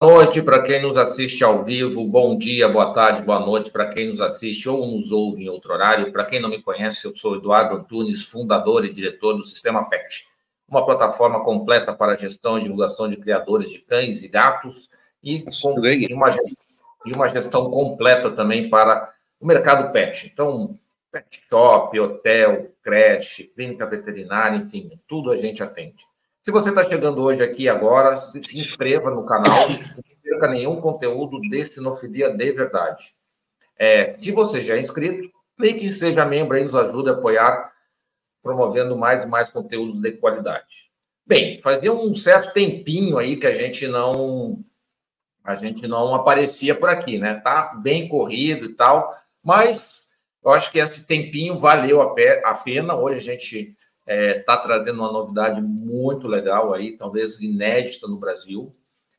Boa noite para quem nos assiste ao vivo, bom dia, boa tarde, boa noite para quem nos assiste ou nos ouve em outro horário. Para quem não me conhece, eu sou Eduardo Antunes, fundador e diretor do Sistema Pet, uma plataforma completa para a gestão e divulgação de criadores de cães e gatos e uma gestão completa também para o mercado pet. Então, pet shop, hotel, creche, clínica veterinária, enfim, tudo a gente atende. Se você está chegando hoje aqui agora, se inscreva no canal e não perca nenhum conteúdo desse Nofilia de verdade. Se você já é inscrito, clique em Seja Membro aí, nos ajuda a apoiar, promovendo mais e mais conteúdo de qualidade. Bem, fazia um certo tempinho aí que a gente não aparecia por aqui, né? Tá bem corrido e tal, mas eu acho que esse tempinho valeu a pena. Hoje a gente está trazendo uma novidade muito legal aí, talvez inédita no Brasil,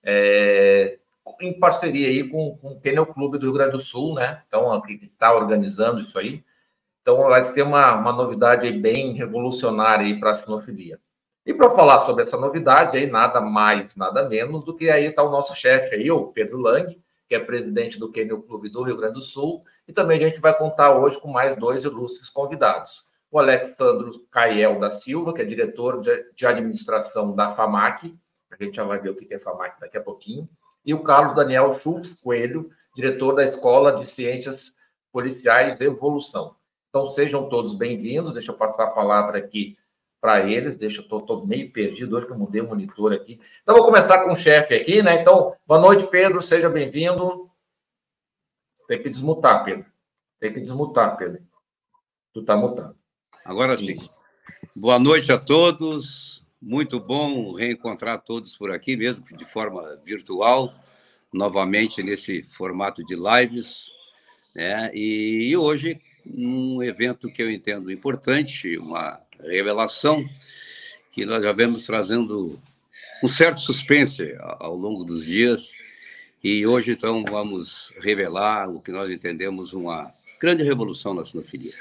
em parceria aí com o Kennel Clube do Rio Grande do Sul, né? Então, que está organizando isso aí. Então, vai ter uma novidade aí bem revolucionária aí para a sinofilia. E para falar sobre essa novidade aí, nada mais, nada menos do que aí está o nosso chefe aí, o Pedro Lang, que é presidente do Kennel Clube do Rio Grande do Sul, e também a gente vai contar hoje com mais dois ilustres convidados. O Alexandro Caiel da Silva, que é diretor de administração da FAMAC, a gente já vai ver o que é FAMAC daqui a pouquinho, e o Carlos Daniel Schultz Coelho, diretor da Escola de Ciências Policiais Evolução. Então, sejam todos bem-vindos. Deixa eu passar a palavra aqui para eles. Eu estou meio perdido hoje que eu mudei o monitor aqui. Então, vou começar com o chefe aqui, né? Então, boa noite, Pedro, seja bem-vindo. Tem que desmutar, Pedro. Tu está mutado. Agora sim. Isso. Boa noite a todos. Muito bom reencontrar todos por aqui, mesmo de forma virtual, novamente nesse formato de lives, né? E hoje, um evento que eu entendo importante, uma revelação que nós já vemos trazendo um certo suspense ao longo dos dias. E hoje, então, vamos revelar o que nós entendemos uma grande revolução na sinofilia.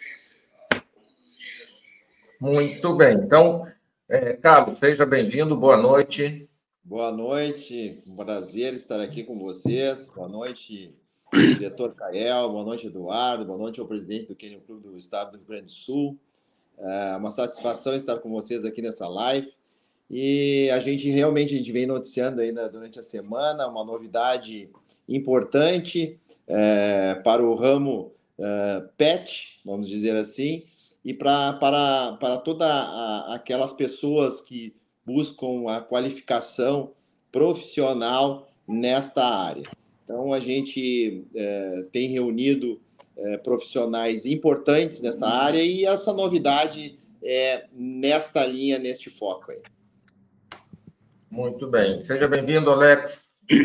Muito bem. Então, Carlos, seja bem-vindo. Boa noite. Boa noite. Um prazer estar aqui com vocês. Boa noite, diretor Cael. Boa noite, Eduardo. Boa noite ao presidente do Kennel Clube do Estado do Rio Grande do Sul. É uma satisfação estar com vocês aqui nessa live. E a gente vem noticiando ainda durante a semana uma novidade importante para o ramo pet, vamos dizer assim, e para todas aquelas pessoas que buscam a qualificação profissional nesta área. Então, a gente tem reunido profissionais importantes nessa área e essa novidade é nesta linha, neste foco aí. Muito bem. Seja bem-vindo, Alex.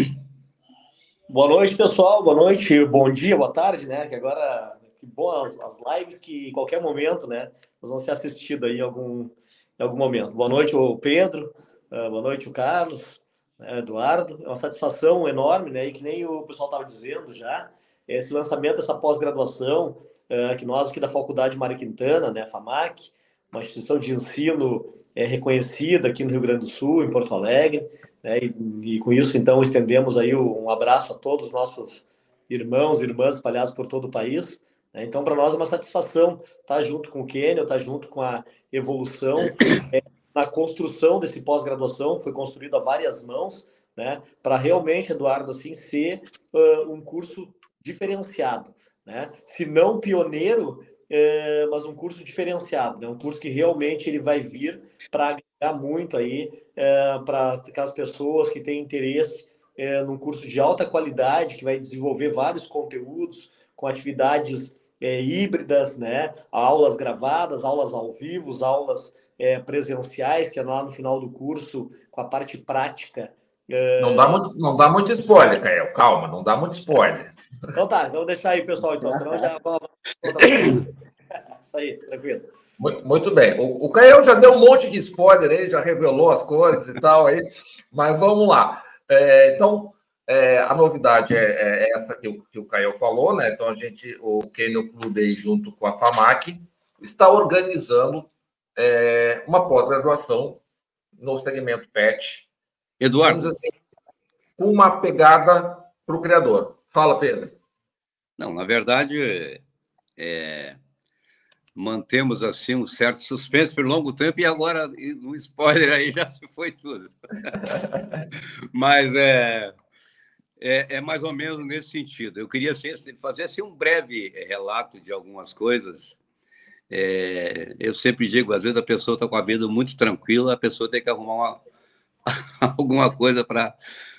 Boa noite, pessoal. Boa noite, bom dia, boa tarde, né? Que agora, que bom as lives que em qualquer momento, né? Nós vamos ser assistidos aí em algum momento. Boa noite, o Pedro. Boa noite, o Carlos, Eduardo. É uma satisfação enorme, né? E que nem o pessoal estava dizendo já, esse lançamento, essa pós-graduação, que nós aqui da Faculdade Mário Quintana, né? FAMAC, uma instituição de ensino reconhecida aqui no Rio Grande do Sul, em Porto Alegre, né? E com isso, então, estendemos aí um abraço a todos os nossos irmãos e irmãs espalhados por todo o país. Né? Então, para nós é uma satisfação estar junto com o Kennel, estar junto com a evolução, na construção desse pós-graduação, que foi construído a várias mãos, né? Para realmente, Eduardo, assim, ser um curso diferenciado, né? Se não pioneiro, mas um curso diferenciado, né? Um curso que realmente ele vai vir para agregar muito aí para aquelas pessoas que têm interesse num curso de alta qualidade, que vai desenvolver vários conteúdos com atividades híbridas, né? Aulas gravadas, aulas ao vivo, aulas presenciais, que é lá no final do curso, com a parte prática. Não dá muito spoiler, Caio. Calma, não dá muito spoiler. Então tá, então vou deixar aí, pessoal, então, senão já... Isso aí, tranquilo. Muito bem. O Caio já deu um monte de spoiler aí, já revelou as coisas e tal, aí, mas vamos lá. Então, a novidade é essa que o Caio falou, né? Então, o Kennel Clube, junto com a FAMAC, está organizando uma pós-graduação no segmento PET. Eduardo, com uma pegada para o criador. Fala, Pedro. Não, na verdade, mantemos assim um certo suspense por longo tempo e agora, no spoiler aí, já se foi tudo. Mas é mais ou menos nesse sentido. Eu queria fazer assim, um breve relato de algumas coisas. Eu sempre digo, às vezes a pessoa está com a vida muito tranquila, a pessoa tem que arrumar alguma coisa para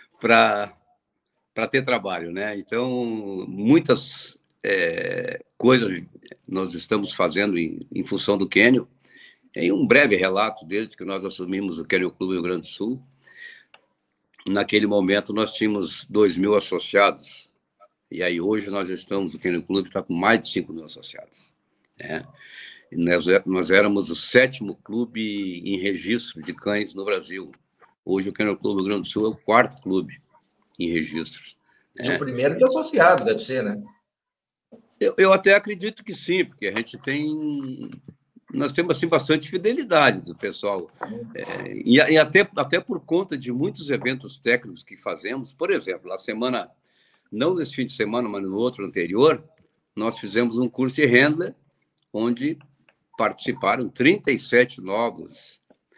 ter trabalho, né? Então, muitas coisas nós estamos fazendo em função do Quênio. Em um breve relato, desde que nós assumimos o Quênio Clube Rio Grande do Sul, naquele momento nós tínhamos 2.000 associados, e aí hoje nós estamos, o Quênio Clube está com mais de 5.000 associados, né? E nós éramos o 7º clube em registro de cães no Brasil. Hoje o Quênio Clube Rio Grande do Sul é o 4º clube em registros. E o primeiro de associado, deve ser, né? Eu até acredito que sim, porque nós temos assim, bastante fidelidade do pessoal. E até por conta de muitos eventos técnicos que fazemos. Por exemplo, na semana, não nesse fim de semana, mas no outro anterior, nós fizemos um curso de Handler, onde participaram 37 novos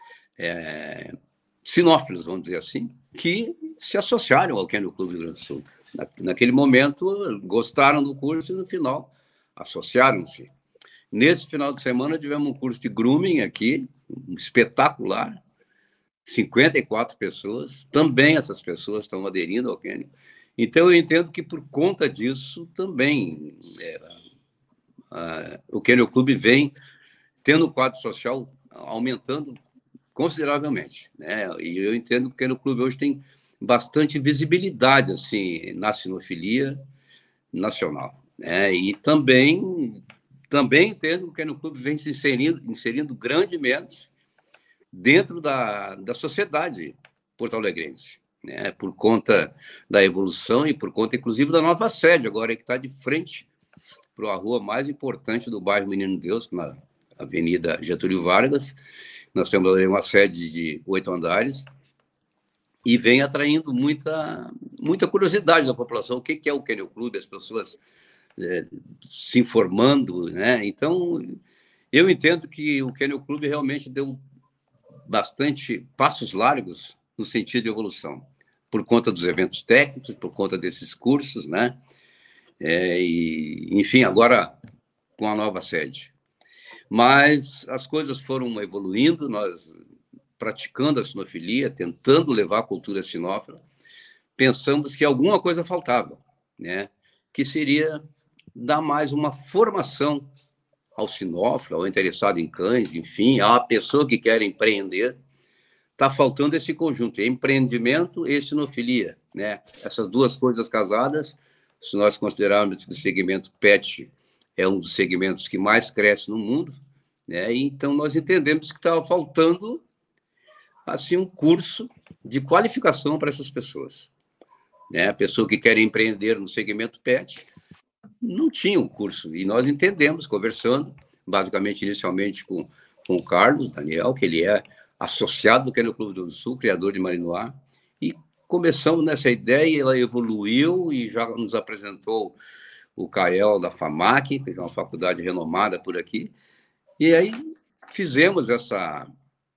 sinófilos, vamos dizer assim, que se associaram ao Quênio Clube do Rio Grande do Sul. Naquele momento, gostaram do curso e, no final, associaram-se. Nesse final de semana, tivemos um curso de grooming aqui, espetacular, 54 pessoas. Também essas pessoas estão aderindo ao Quênio. Então, eu entendo que, por conta disso, também o Quênio Clube vem tendo o quadro social aumentando consideravelmente, né? E eu entendo que o Quênio Clube hoje tem bastante visibilidade assim, na sinofilia nacional, né? E também entendo que o Quênio Clube vem se inserindo grandemente dentro da sociedade porto-alegrense, né? Por conta da evolução e por conta, inclusive, da nova sede, agora que está de frente para a rua mais importante do bairro Menino Deus, na Avenida Getúlio Vargas. Nós temos ali uma sede de 8 andares e vem atraindo muita curiosidade da população. O que é o Quênio Clube? As pessoas se informando, né? Então, eu entendo que o Quênio Clube realmente deu bastante passos largos no sentido de evolução, por conta dos eventos técnicos, por conta desses cursos, né? E, enfim, agora com a nova sede. Mas as coisas foram evoluindo, nós praticando a sinofilia, tentando levar a cultura sinófila, pensamos que alguma coisa faltava, né? Que seria dar mais uma formação ao sinófilo, ao interessado em cães, enfim, à pessoa que quer empreender. Está faltando esse conjunto, empreendimento e sinofilia, né? Essas duas coisas casadas, se nós considerarmos que o segmento pet é um dos segmentos que mais cresce no mundo, né? E então nós entendemos que estava faltando assim um curso de qualificação para essas pessoas, né? A pessoa que quer empreender no segmento pet não tinha um curso, e nós entendemos, conversando, basicamente, inicialmente com o Carlos Daniel, que ele é associado do Quênio Clube do Sul, criador de Marinoá, e começamos nessa ideia, e ela evoluiu e já nos apresentou o Cael da FAMAC, que é uma faculdade renomada por aqui, e aí fizemos essa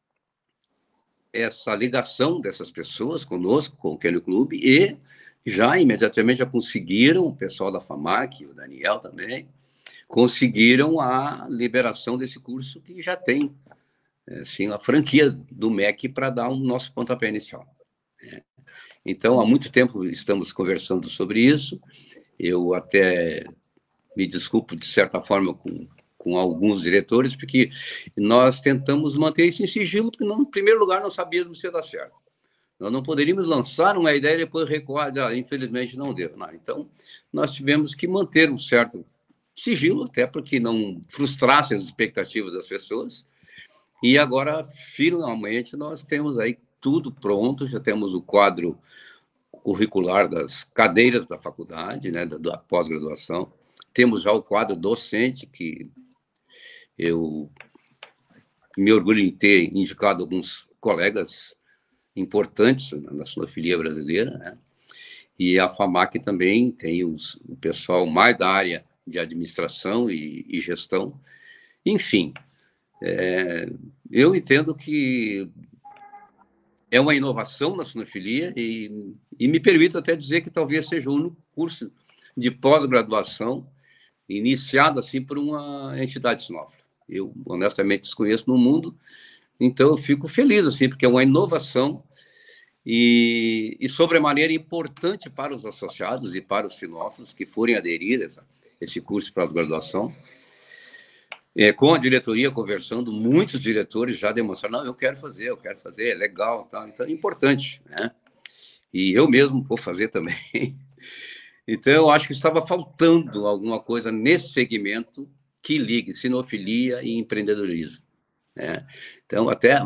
ligação dessas pessoas conosco, com o Quênio Clube, e imediatamente já conseguiram, o pessoal da FAMAC, o Daniel também, conseguiram a liberação desse curso que já tem, assim, a franquia do MEC para dar um nosso pontapé inicial. Então, há muito tempo estamos conversando sobre isso. Eu até me desculpo, de certa forma, com alguns diretores, porque nós tentamos manter isso em sigilo, porque, em primeiro lugar, não sabíamos se ia dar certo. Nós não poderíamos lançar uma ideia e depois recuar, infelizmente não deu. Não. Então, nós tivemos que manter um certo sigilo, até porque não frustrasse as expectativas das pessoas. E agora, finalmente, nós temos aí tudo pronto, já temos o quadro curricular das cadeiras da faculdade, né, da pós-graduação. Temos já o quadro docente, que eu me orgulho em ter indicado alguns colegas importantes na sinofilia brasileira, né? E a FAMAC também tem o pessoal mais da área de administração e gestão. Enfim, eu entendo que é uma inovação na sinofilia e me permito até dizer que talvez seja o único curso de pós-graduação iniciado assim por uma entidade sinófila. Eu, honestamente, desconheço no mundo, então eu fico feliz, assim, porque é uma inovação e sobremaneira importante para os associados e para os sinófilos que forem aderir a esse curso de pós-graduação. Com a diretoria conversando, muitos diretores já demonstraram, não, eu quero fazer, é legal, tá? Então é importante, né? E eu mesmo vou fazer também. Então eu acho que estava faltando alguma coisa nesse segmento que ligue sinofilia e empreendedorismo, né? Então até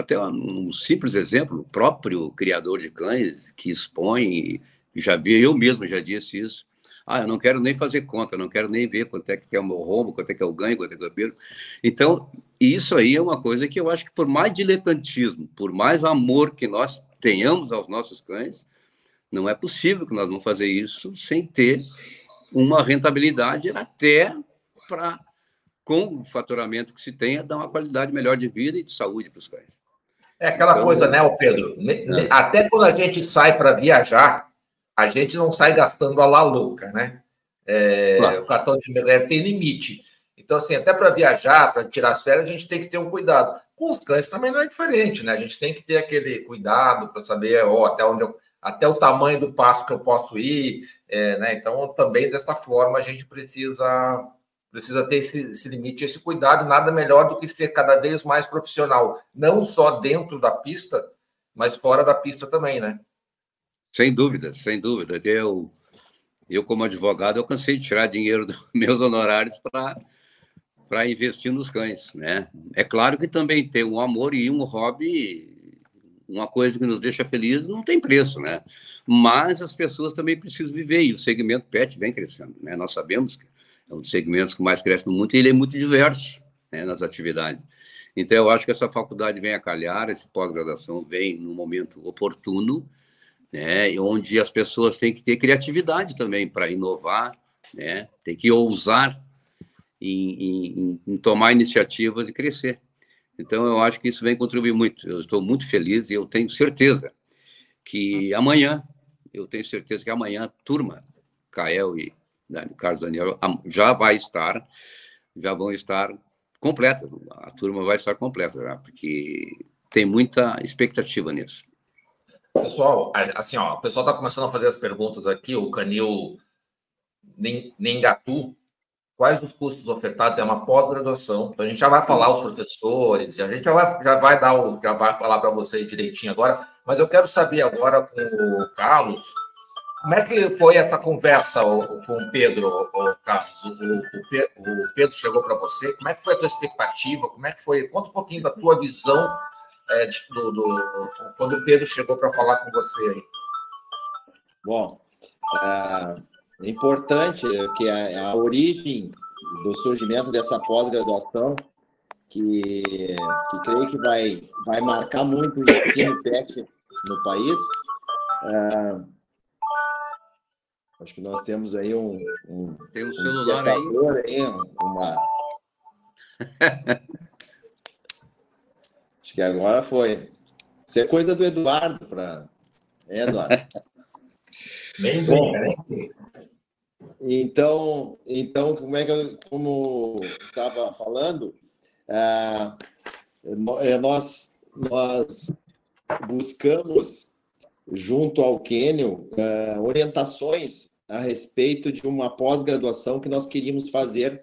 um simples exemplo, o próprio criador de cães que expõe, eu mesmo já disse isso, eu não quero nem fazer conta, não quero nem ver quanto é que é o meu rombo, quanto é que eu ganho, quanto é que eu perco. Então, isso aí é uma coisa que eu acho que por mais diletantismo, por mais amor que nós tenhamos aos nossos cães, não é possível que nós vamos fazer isso sem ter uma rentabilidade até para, com o faturamento que se tenha, dar uma qualidade melhor de vida e de saúde para os cães. É aquela coisa, né, Pedro? Até quando a gente sai para viajar, a gente não sai gastando a la louca, né? Claro. O cartão de débito tem limite. Então, assim, até para viajar, para tirar as férias, a gente tem que ter um cuidado. Com os cães também não é diferente, né? A gente tem que ter aquele cuidado para saber até o tamanho do passo que eu posso ir, né? Então, também dessa forma, a gente precisa ter esse limite, esse cuidado. Nada melhor do que ser cada vez mais profissional, não só dentro da pista, mas fora da pista também, né? Sem dúvida, sem dúvida. Eu como advogado, eu cansei de tirar dinheiro dos meus honorários para investir nos cães, né? É claro que também tem um amor e um hobby, uma coisa que nos deixa felizes, não tem preço, né? Mas as pessoas também precisam viver, e o segmento pet vem crescendo, né? Nós sabemos que é um dos segmentos que mais cresce no mundo, e ele é muito diverso, né, nas atividades. Então, eu acho que essa faculdade vem a calhar, essa pós-graduação vem no momento oportuno, né, onde as pessoas têm que ter criatividade também para inovar, né, tem que ousar em tomar iniciativas e crescer. Então, eu acho que isso vem contribuir muito. Eu estou muito feliz e eu tenho certeza que amanhã a turma, Kael e Carlos Daniel, já vão estar completa. A turma vai estar completa, já, porque tem muita expectativa nisso. Pessoal, assim, ó, o pessoal está começando a fazer as perguntas aqui. O Canil Nengatu, quais os custos ofertados? É uma pós-graduação. Então, a gente já vai falar os professores, a gente já vai falar para vocês direitinho agora. Mas eu quero saber agora com o Carlos, como é que foi essa conversa com o Pedro, Carlos? O Pedro chegou para você. Como é que foi a tua expectativa? Como é que foi? Conta um pouquinho da tua visão quando o Pedro chegou para falar com você aí. Bom, é importante que a origem do surgimento dessa pós-graduação, que creio que vai marcar muito o ensino pet no país. Acho que nós temos aí tem um celular aí. Acho que agora foi. Isso é coisa do Eduardo Eduardo. Bem bom, né? Então, como eu estava falando, nós buscamos, junto ao Quênio, orientações a respeito de uma pós-graduação que nós queríamos fazer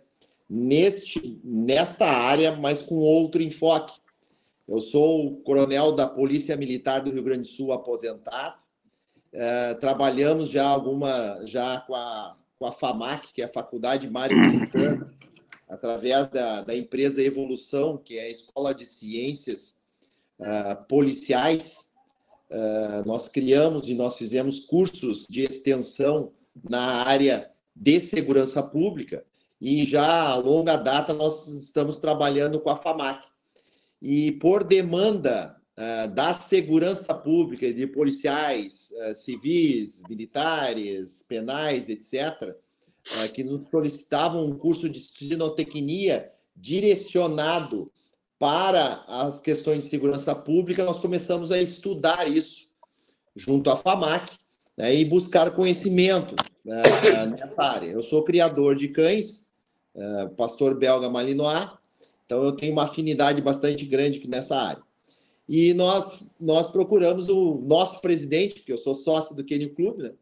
nesta área, mas com outro enfoque. Eu sou coronel da Polícia Militar do Rio Grande do Sul, aposentado. Trabalhamos já com a FAMAC, que é a Faculdade Mário Quintana, através da empresa Evolução, que é a Escola de Ciências Policiais. Nós criamos e nós fizemos cursos de extensão na área de segurança pública e já a longa data nós estamos trabalhando com a FAMAC. E por demanda da segurança pública, de policiais, civis, militares, penais, etc., que nos solicitavam um curso de sinotecnia direcionado para as questões de segurança pública, nós começamos a estudar isso junto à FAMAC, né, e buscar conhecimento nessa área. Eu sou criador de cães, pastor belga Malinois, então eu tenho uma afinidade bastante grande nessa área. E nós procuramos o nosso presidente, porque eu sou sócio do Kennel Club, né,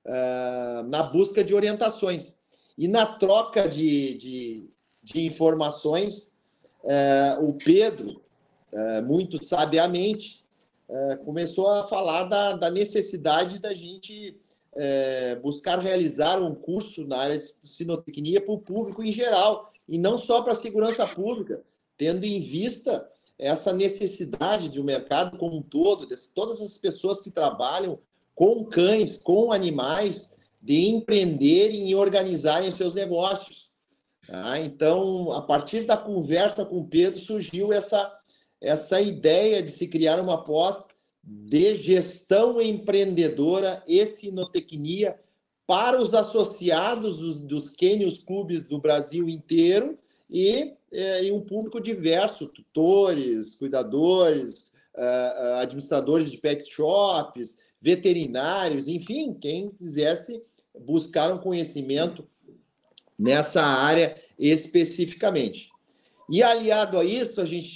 na busca de orientações. E na troca de informações, o Pedro, muito sabiamente, começou a falar da necessidade da gente buscar realizar um curso na área de sinotecnia para o público em geral, e não só para a segurança pública, tendo em vista essa necessidade de um mercado como um todo, de todas as pessoas que trabalham com cães, com animais, de empreenderem e organizarem seus negócios. Então, a partir da conversa com o Pedro, surgiu essa ideia de se criar uma pós de gestão empreendedora e sinotecnia para os associados dos Kennel Clubs do Brasil inteiro e um público diverso, tutores, cuidadores, administradores de pet shops, veterinários, enfim, quem quisesse buscar um conhecimento nessa área especificamente. E aliado a isso, a gente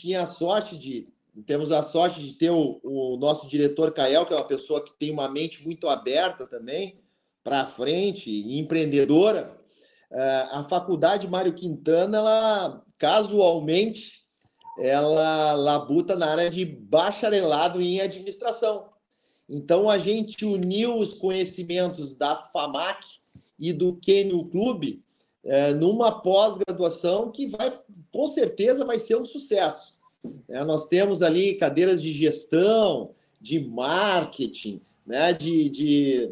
temos a sorte de ter o nosso diretor Kael, que é uma pessoa que tem uma mente muito aberta também, para frente, e empreendedora. A faculdade Mário Quintana, ela casualmente, ela labuta na área de bacharelado em administração. Então, a gente uniu os conhecimentos da FAMAC e do Kennel Club numa pós-graduação que com certeza vai ser um sucesso. Nós temos ali cadeiras de gestão, de marketing, né, de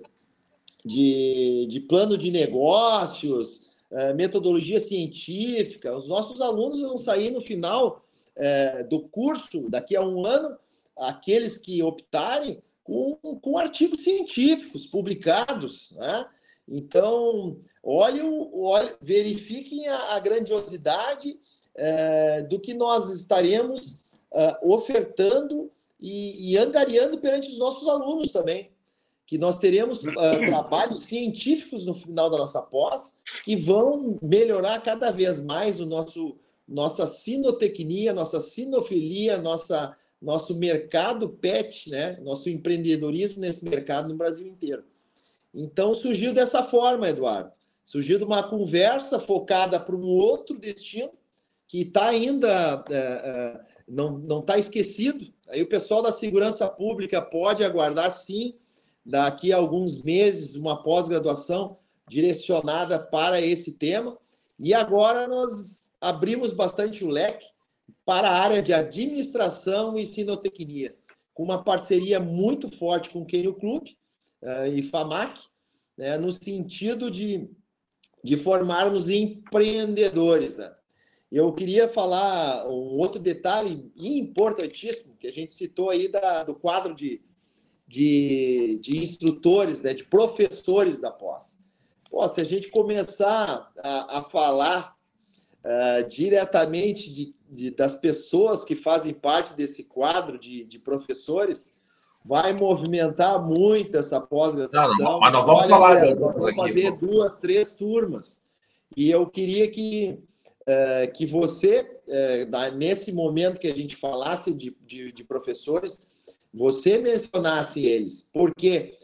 plano de negócios, metodologia científica. Os nossos alunos vão sair no final do curso, daqui a um ano, aqueles que optarem, com artigos científicos publicados, né? Então, verifiquem a grandiosidade do que nós estaremos ofertando e angariando perante os nossos alunos também, que nós teremos trabalhos científicos no final da nossa pós que vão melhorar cada vez mais nossa sinotecnia, nossa sinofilia, nosso mercado pet, né? Nosso empreendedorismo nesse mercado no Brasil inteiro. Então, surgiu dessa forma, Eduardo. Surgiu de uma conversa focada para um outro destino que está ainda, não está esquecido. Aí o pessoal da segurança pública pode aguardar, sim, daqui a alguns meses, uma pós-graduação direcionada para esse tema. E agora nós abrimos bastante o leque para a área de administração e sinotecnia, com uma parceria muito forte com o Kennel Club e FAMAC, né, no sentido de formarmos empreendedores, né? Eu queria falar um outro detalhe importantíssimo, que a gente citou aí do quadro de instrutores, né, de professores da pós. Se a gente começar a falar diretamente das pessoas que fazem parte desse quadro de professores, vai movimentar muito essa pós-graduação. Mas nós vamos falar de nós vamos fazer 2, 3 turmas. E eu queria que você, nesse momento que a gente falasse de professores, você mencionasse eles, porque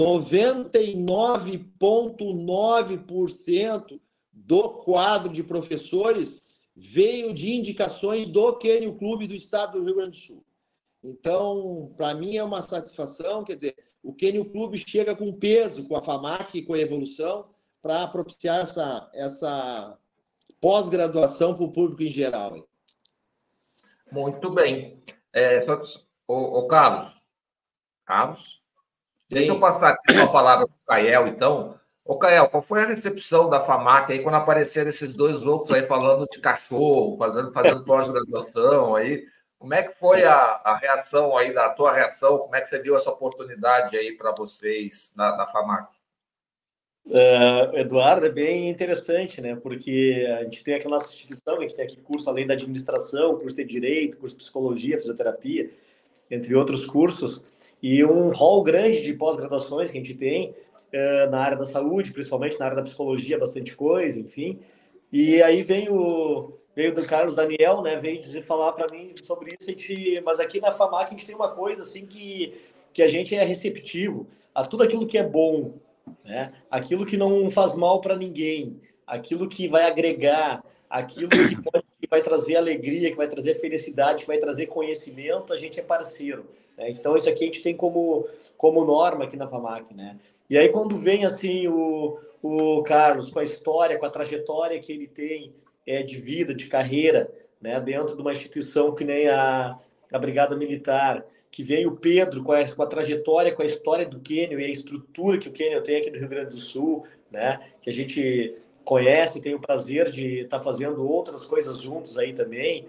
99,9% do quadro de professores veio de indicações do Kennel Club do Estado do Rio Grande do Sul. Então, para mim é uma satisfação, quer dizer, o Kennel Club chega com peso, com a FAMAC e com a evolução, para propiciar essa pós-graduação para o público em geral. Muito bem. Carlos, deixa eu passar aqui uma palavra para o Kael, então. Kael, qual foi a recepção da FAMAC aí quando apareceram esses dois outros aí falando de cachorro, fazendo pós-graduação aí? Como é que foi a reação aí, da tua reação? Como é que você viu essa oportunidade aí para vocês na FAMAC? Eduardo, é bem interessante, né? Porque a gente tem aqui a nossa instituição, a gente tem aqui curso além da administração, curso de direito, curso de psicologia, fisioterapia, entre outros cursos, e um hall grande de pós-graduações que a gente tem na área da saúde, principalmente na área da psicologia, bastante coisa, enfim. E aí veio do Carlos Daniel, né? Veio falar para mim sobre isso. Mas aqui na FAMAC a gente tem uma coisa assim que a gente é receptivo a tudo aquilo que é bom, né? Aquilo que não faz mal para ninguém, aquilo que vai agregar, aquilo que vai trazer alegria, que vai trazer felicidade, que vai trazer conhecimento, a gente é parceiro, né? Então isso aqui a gente tem como norma aqui na FAMAC, né? E aí quando vem assim o Carlos com a história, com a trajetória que ele tem de vida, de carreira, né, dentro de uma instituição que nem a Brigada Militar, que vem o Pedro com a trajetória, com a história do Quênio e a estrutura que o Quênio tem aqui no Rio Grande do Sul, né, que a gente conhece, tem o prazer de estar fazendo outras coisas juntos aí também,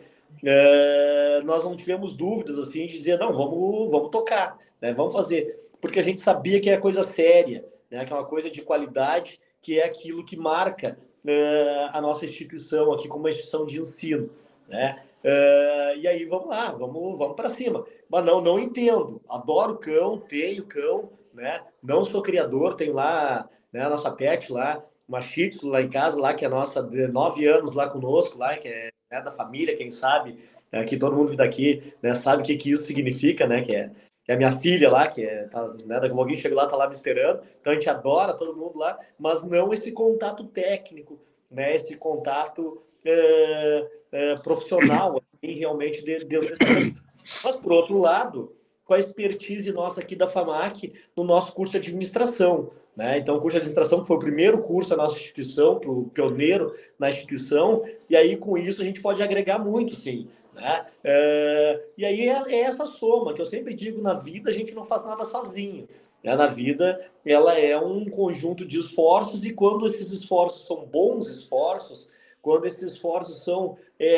nós não tivemos dúvidas assim de dizer, não, vamos tocar, né, vamos fazer, porque a gente sabia que é coisa séria, né, que é uma coisa de qualidade, que é aquilo que marca a nossa instituição aqui como uma instituição de ensino, né? E aí vamos lá, vamos para cima. Mas não entendo. Adoro cão, tenho cão, né? Não sou criador, tenho lá, né, a nossa pet lá, uma Shih Tzu lá em casa, lá que é a nossa de 9 anos lá conosco, lá que é, né, da família, quem sabe, que todo mundo daqui, né, sabe o que isso significa, né? Que é a minha filha lá, tá, né, daqui a pouquinho chega lá, tá lá me esperando. Então a gente adora todo mundo lá, mas não esse contato técnico, né? Esse contato profissional, assim, realmente dentro desse. Mas, por outro lado, com a expertise nossa aqui da FAMAC no nosso curso de administração, né? Então, o curso de administração foi o primeiro curso da nossa instituição, o pioneiro na instituição, e aí com isso a gente pode agregar muito, sim. Né? E aí é essa soma que eu sempre digo, na vida a gente não faz nada sozinho, né? Na vida ela é um conjunto de esforços, e quando esses esforços são bons esforços, quando esses esforços são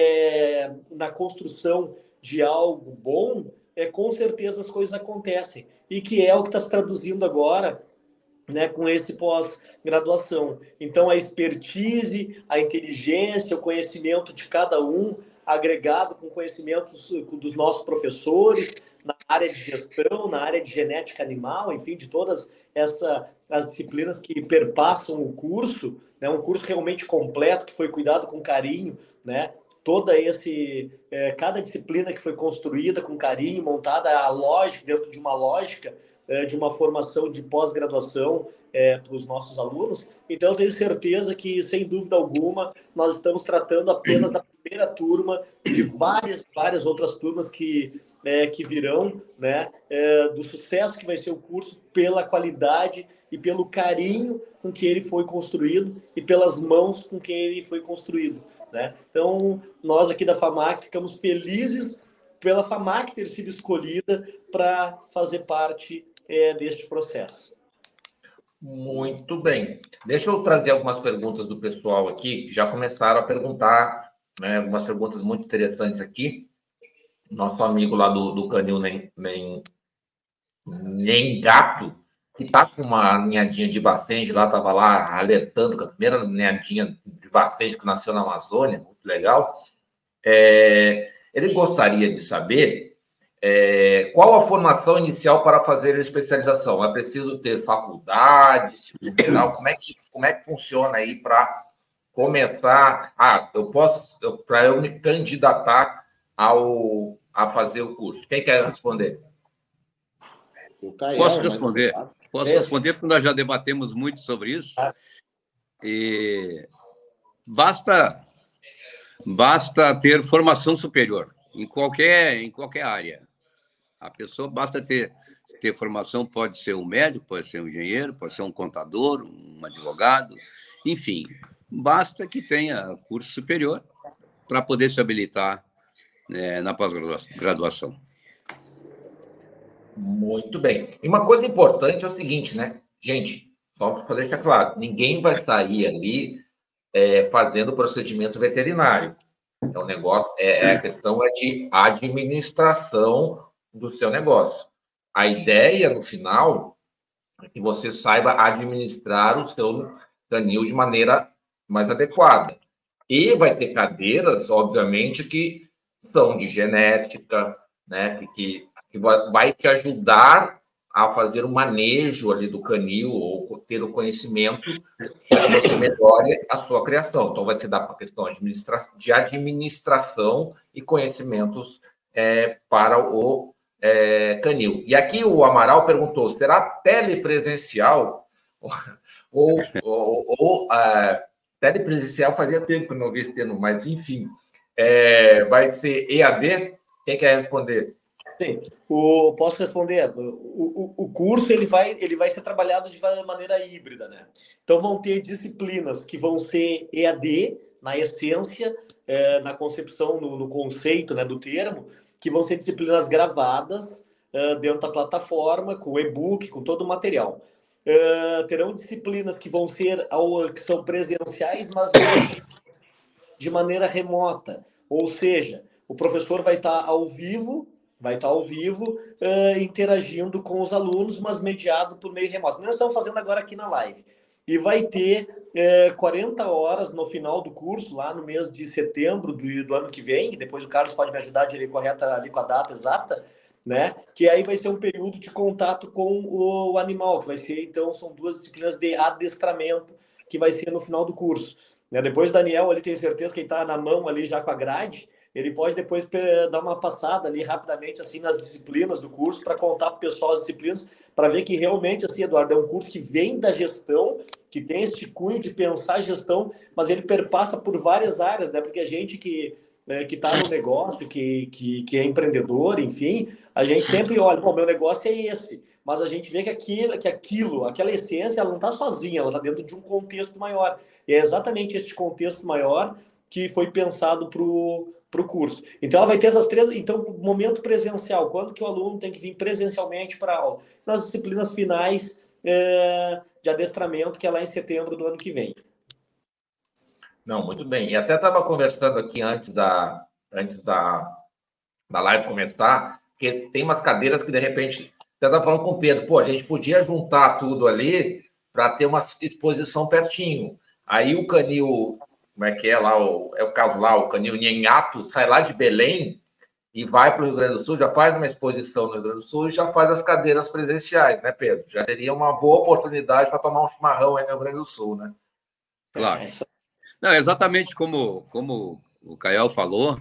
na construção de algo bom, com certeza as coisas acontecem, e que é o que está se traduzindo agora, né, com esse pós-graduação. Então, a expertise, a inteligência, o conhecimento de cada um, agregado com conhecimentos dos nossos professores, na área de gestão, na área de genética animal, enfim, de todas as disciplinas que perpassam o curso, né, um curso realmente completo, que foi cuidado com carinho, né, cada disciplina que foi construída com carinho, montada a lógica, dentro de uma lógica, de uma formação de pós-graduação para os nossos alunos. Então, eu tenho certeza que, sem dúvida alguma, nós estamos tratando apenas da primeira turma de várias outras turmas que virão, né, do sucesso que vai ser o curso, pela qualidade e pelo carinho com que ele foi construído e pelas mãos com que ele foi construído, né? Então, nós aqui da FAMAC ficamos felizes pela FAMAC ter sido escolhida para fazer parte deste processo. Muito bem. Deixa eu trazer algumas perguntas do pessoal aqui, que já começaram a perguntar, né, algumas perguntas muito interessantes aqui. Nosso amigo lá do Canil Nengato, que está com uma ninhadinha de bacente lá, estava lá alertando que a primeira ninhadinha de bacente que nasceu na Amazônia, muito legal. Ele gostaria de saber qual a formação inicial para fazer a especialização? É preciso ter faculdade, como é que funciona aí para começar? Para eu me candidatar a fazer o curso. Quem quer responder? Posso responder? Posso responder, porque nós já debatemos muito sobre isso. E basta ter formação superior em qualquer área. A pessoa basta ter formação, pode ser um médico, pode ser um engenheiro, pode ser um contador, um advogado, enfim, basta que tenha curso superior para poder se habilitar na pós-graduação. Muito bem. E uma coisa importante é o seguinte, né? Gente, só para deixar claro, ninguém vai sair ali fazendo procedimento veterinário. É um negócio, a questão é de administração do seu negócio. A ideia, no final, é que você saiba administrar o seu canil de maneira mais adequada. E vai ter cadeiras, obviamente, que são de genética, né? Que vai te ajudar a fazer o manejo ali do canil ou ter o conhecimento para que você melhore a sua criação. Então, vai te dar para a questão de administração e conhecimentos para o canil. E aqui o Amaral perguntou, será telepresencial ou telepresencial? Fazia tempo que eu não vi esse termo, mas enfim, vai ser EAD? Quem quer responder? Sim, posso responder. O curso ele vai ser trabalhado de maneira híbrida, né? Então vão ter disciplinas que vão ser EAD na essência, na concepção, no conceito, né, do termo, que vão ser disciplinas gravadas dentro da plataforma, com e-book, com todo o material. Terão disciplinas que vão ser que são presenciais, mas de maneira remota. Ou seja, o professor vai estar ao vivo, interagindo com os alunos, mas mediado por meio remoto. Nós estamos fazendo agora aqui na live. E vai ter 40 horas no final do curso, lá no mês de setembro do ano que vem, depois o Carlos pode me ajudar de correta ali com a data exata, né? Que aí vai ser um período de contato com o animal, que vai ser, então, são 2 disciplinas de adestramento, que vai ser no final do curso. Né? Depois o Daniel, ali, tenho certeza que ele está na mão ali já com a grade, ele pode depois dar uma passada ali rapidamente assim nas disciplinas do curso para contar para o pessoal as disciplinas, para ver que realmente, assim, Eduardo, é um curso que vem da gestão, que tem esse cunho de pensar gestão, mas ele perpassa por várias áreas, né? Porque a gente que está no negócio, que é empreendedor, enfim, a gente sempre olha, bom, meu negócio é esse, mas a gente vê que aquela essência, ela não está sozinha, ela está dentro de um contexto maior. E é exatamente este contexto maior que foi pensado para o curso. Então, ela vai ter essas 3... Então, momento presencial, quando que o aluno tem que vir presencialmente para a aula? Nas disciplinas finais de adestramento, que é lá em setembro do ano que vem. Não, muito bem. E até estava conversando aqui antes da live começar, que tem umas cadeiras que, de repente, até estava falando com o Pedro, pô, a gente podia juntar tudo ali para ter uma exposição pertinho. Aí o canil, como é que é lá, o caso lá, o canil Nhenhato, sai lá de Belém e vai para o Rio Grande do Sul, já faz uma exposição no Rio Grande do Sul e já faz as cadeiras presenciais, né, Pedro? Já seria uma boa oportunidade para tomar um chimarrão aí no Rio Grande do Sul, né? Claro. Não, exatamente como o Kael falou,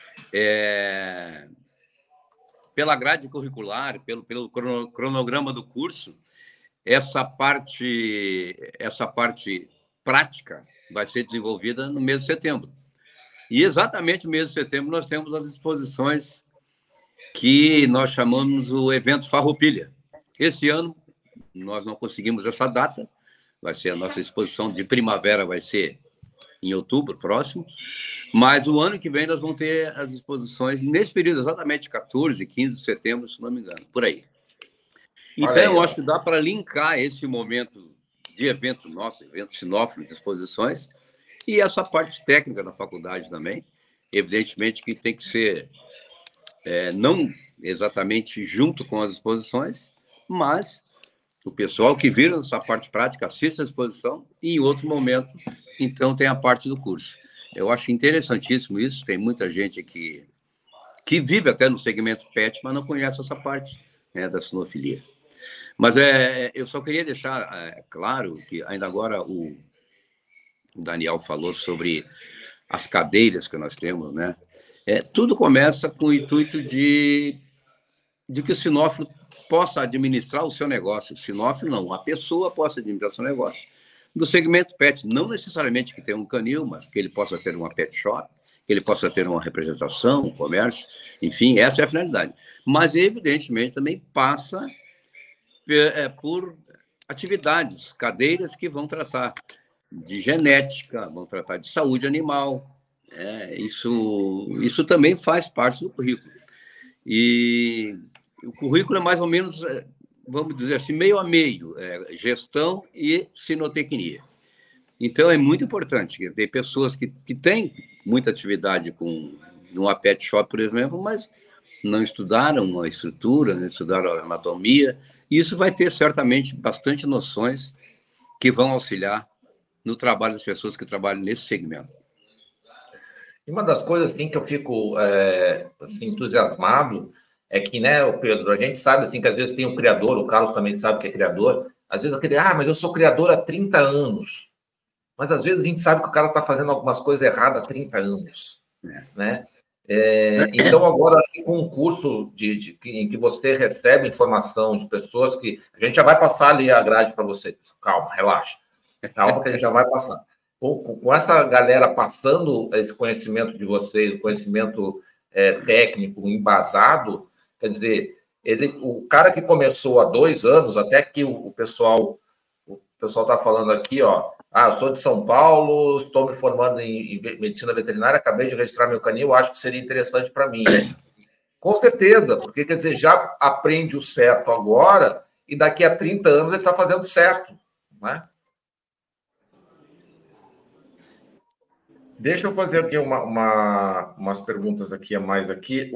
pela grade curricular, pelo cronograma do curso, essa parte prática vai ser desenvolvida no mês de setembro. E exatamente no mês de setembro nós temos as exposições que nós chamamos o evento Farroupilha. Esse ano nós não conseguimos essa data, vai ser a nossa exposição de primavera, vai ser em outubro próximo, mas o ano que vem nós vamos ter as exposições nesse período, exatamente 14, 15 de setembro, se não me engano, por aí. Então, eu acho que dá para linkar esse momento de evento nosso, evento sinófilo de exposições, e essa parte técnica da faculdade também, evidentemente que tem que ser não exatamente junto com as exposições, mas o pessoal que vira essa parte prática assiste a exposição e, em outro momento, então, tem a parte do curso. Eu acho interessantíssimo isso, tem muita gente que vive até no segmento PET, mas não conhece essa parte, né, da sinofilia. Mas eu só queria deixar claro que ainda agora o Daniel falou sobre as cadeiras que nós temos, né? Tudo começa com o intuito de que o sinófilo possa administrar o seu negócio. O sinófilo não, a pessoa possa administrar o seu negócio. Do segmento pet, não necessariamente que tenha um canil, mas que ele possa ter uma pet shop, que ele possa ter uma representação, um comércio, enfim, essa é a finalidade. Mas, evidentemente, também passa por atividades, cadeiras que vão tratar de genética, vão tratar de saúde animal. Isso também faz parte do currículo. E o currículo é mais ou menos, vamos dizer assim, meio a meio, gestão e sinotecnia. Então, é muito importante que tem pessoas que têm muita atividade com numa pet shop, por exemplo, mas não estudaram a estrutura, não estudaram a anatomia, e isso vai ter certamente bastante noções que vão auxiliar no trabalho das pessoas que trabalham nesse segmento. E uma das coisas assim, que eu fico assim, entusiasmado é que, né, o Pedro, a gente sabe assim, que às vezes tem um criador, o Carlos também sabe que é criador, às vezes eu queria, mas eu sou criador há 30 anos. Mas às vezes a gente sabe que o cara está fazendo algumas coisas erradas há 30 anos. Né? Então, agora, acho que com um curso em que você recebe informação de pessoas que... A gente já vai passar ali a grade para vocês. Calma, relaxa. Calma que a gente já vai passar. Com essa galera passando esse conhecimento de vocês, conhecimento técnico embasado, quer dizer, o cara que começou há 2 anos, até que o pessoal está falando aqui, ó, eu sou de São Paulo, estou me formando em medicina veterinária, acabei de registrar meu canil, acho que seria interessante para mim. Né? Com certeza, porque, quer dizer, já aprende o certo agora e daqui a 30 anos ele está fazendo certo. Né? Deixa eu fazer aqui umas perguntas aqui a mais aqui.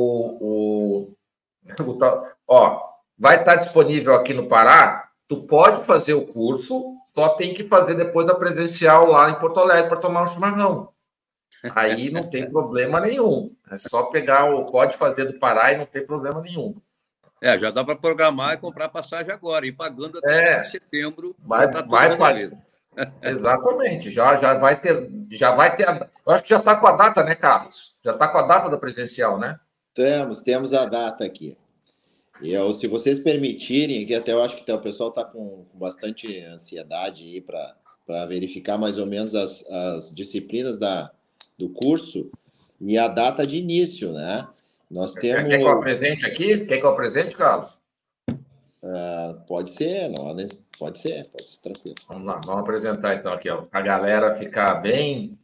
Vai estar disponível aqui no Pará? Tu pode fazer o curso, só tem que fazer depois a presencial lá em Porto Alegre para tomar um chimarrão. Aí não tem problema nenhum. É só pegar pode fazer do Pará e não tem problema nenhum. Já dá para programar e comprar passagem agora, e pagando até setembro. Vai pagar. Exatamente. Já vai ter. Eu acho que já está com a data, né, Carlos? Já está com a data da presencial, né? Temos a data aqui. Se vocês permitirem, que até eu acho que o pessoal está com bastante ansiedade aí para verificar mais ou menos as disciplinas do curso e a data de início, né? Nós temos... Quer que eu apresente aqui? Quer que eu apresente, Carlos? Pode ser, não, né? Pode ser tranquilo. Vamos lá, vamos apresentar então aqui, ó, a galera ficar bem...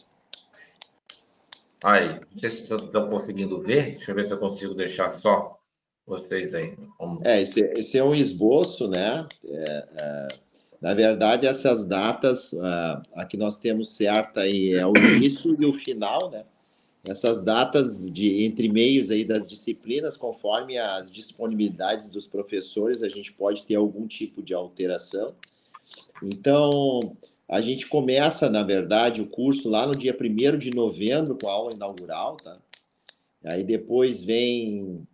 Aí, não sei se vocês estão conseguindo ver, deixa eu ver se eu consigo deixar só vocês aí. Esse é um esboço, né? Na verdade, essas datas, a que nós temos certa aí é o início e o final, né? Essas datas entre meios aí das disciplinas, conforme as disponibilidades dos professores, a gente pode ter algum tipo de alteração. Então, a gente começa, na verdade, o curso lá no dia 1º de novembro, com a aula inaugural, tá? Aí depois vem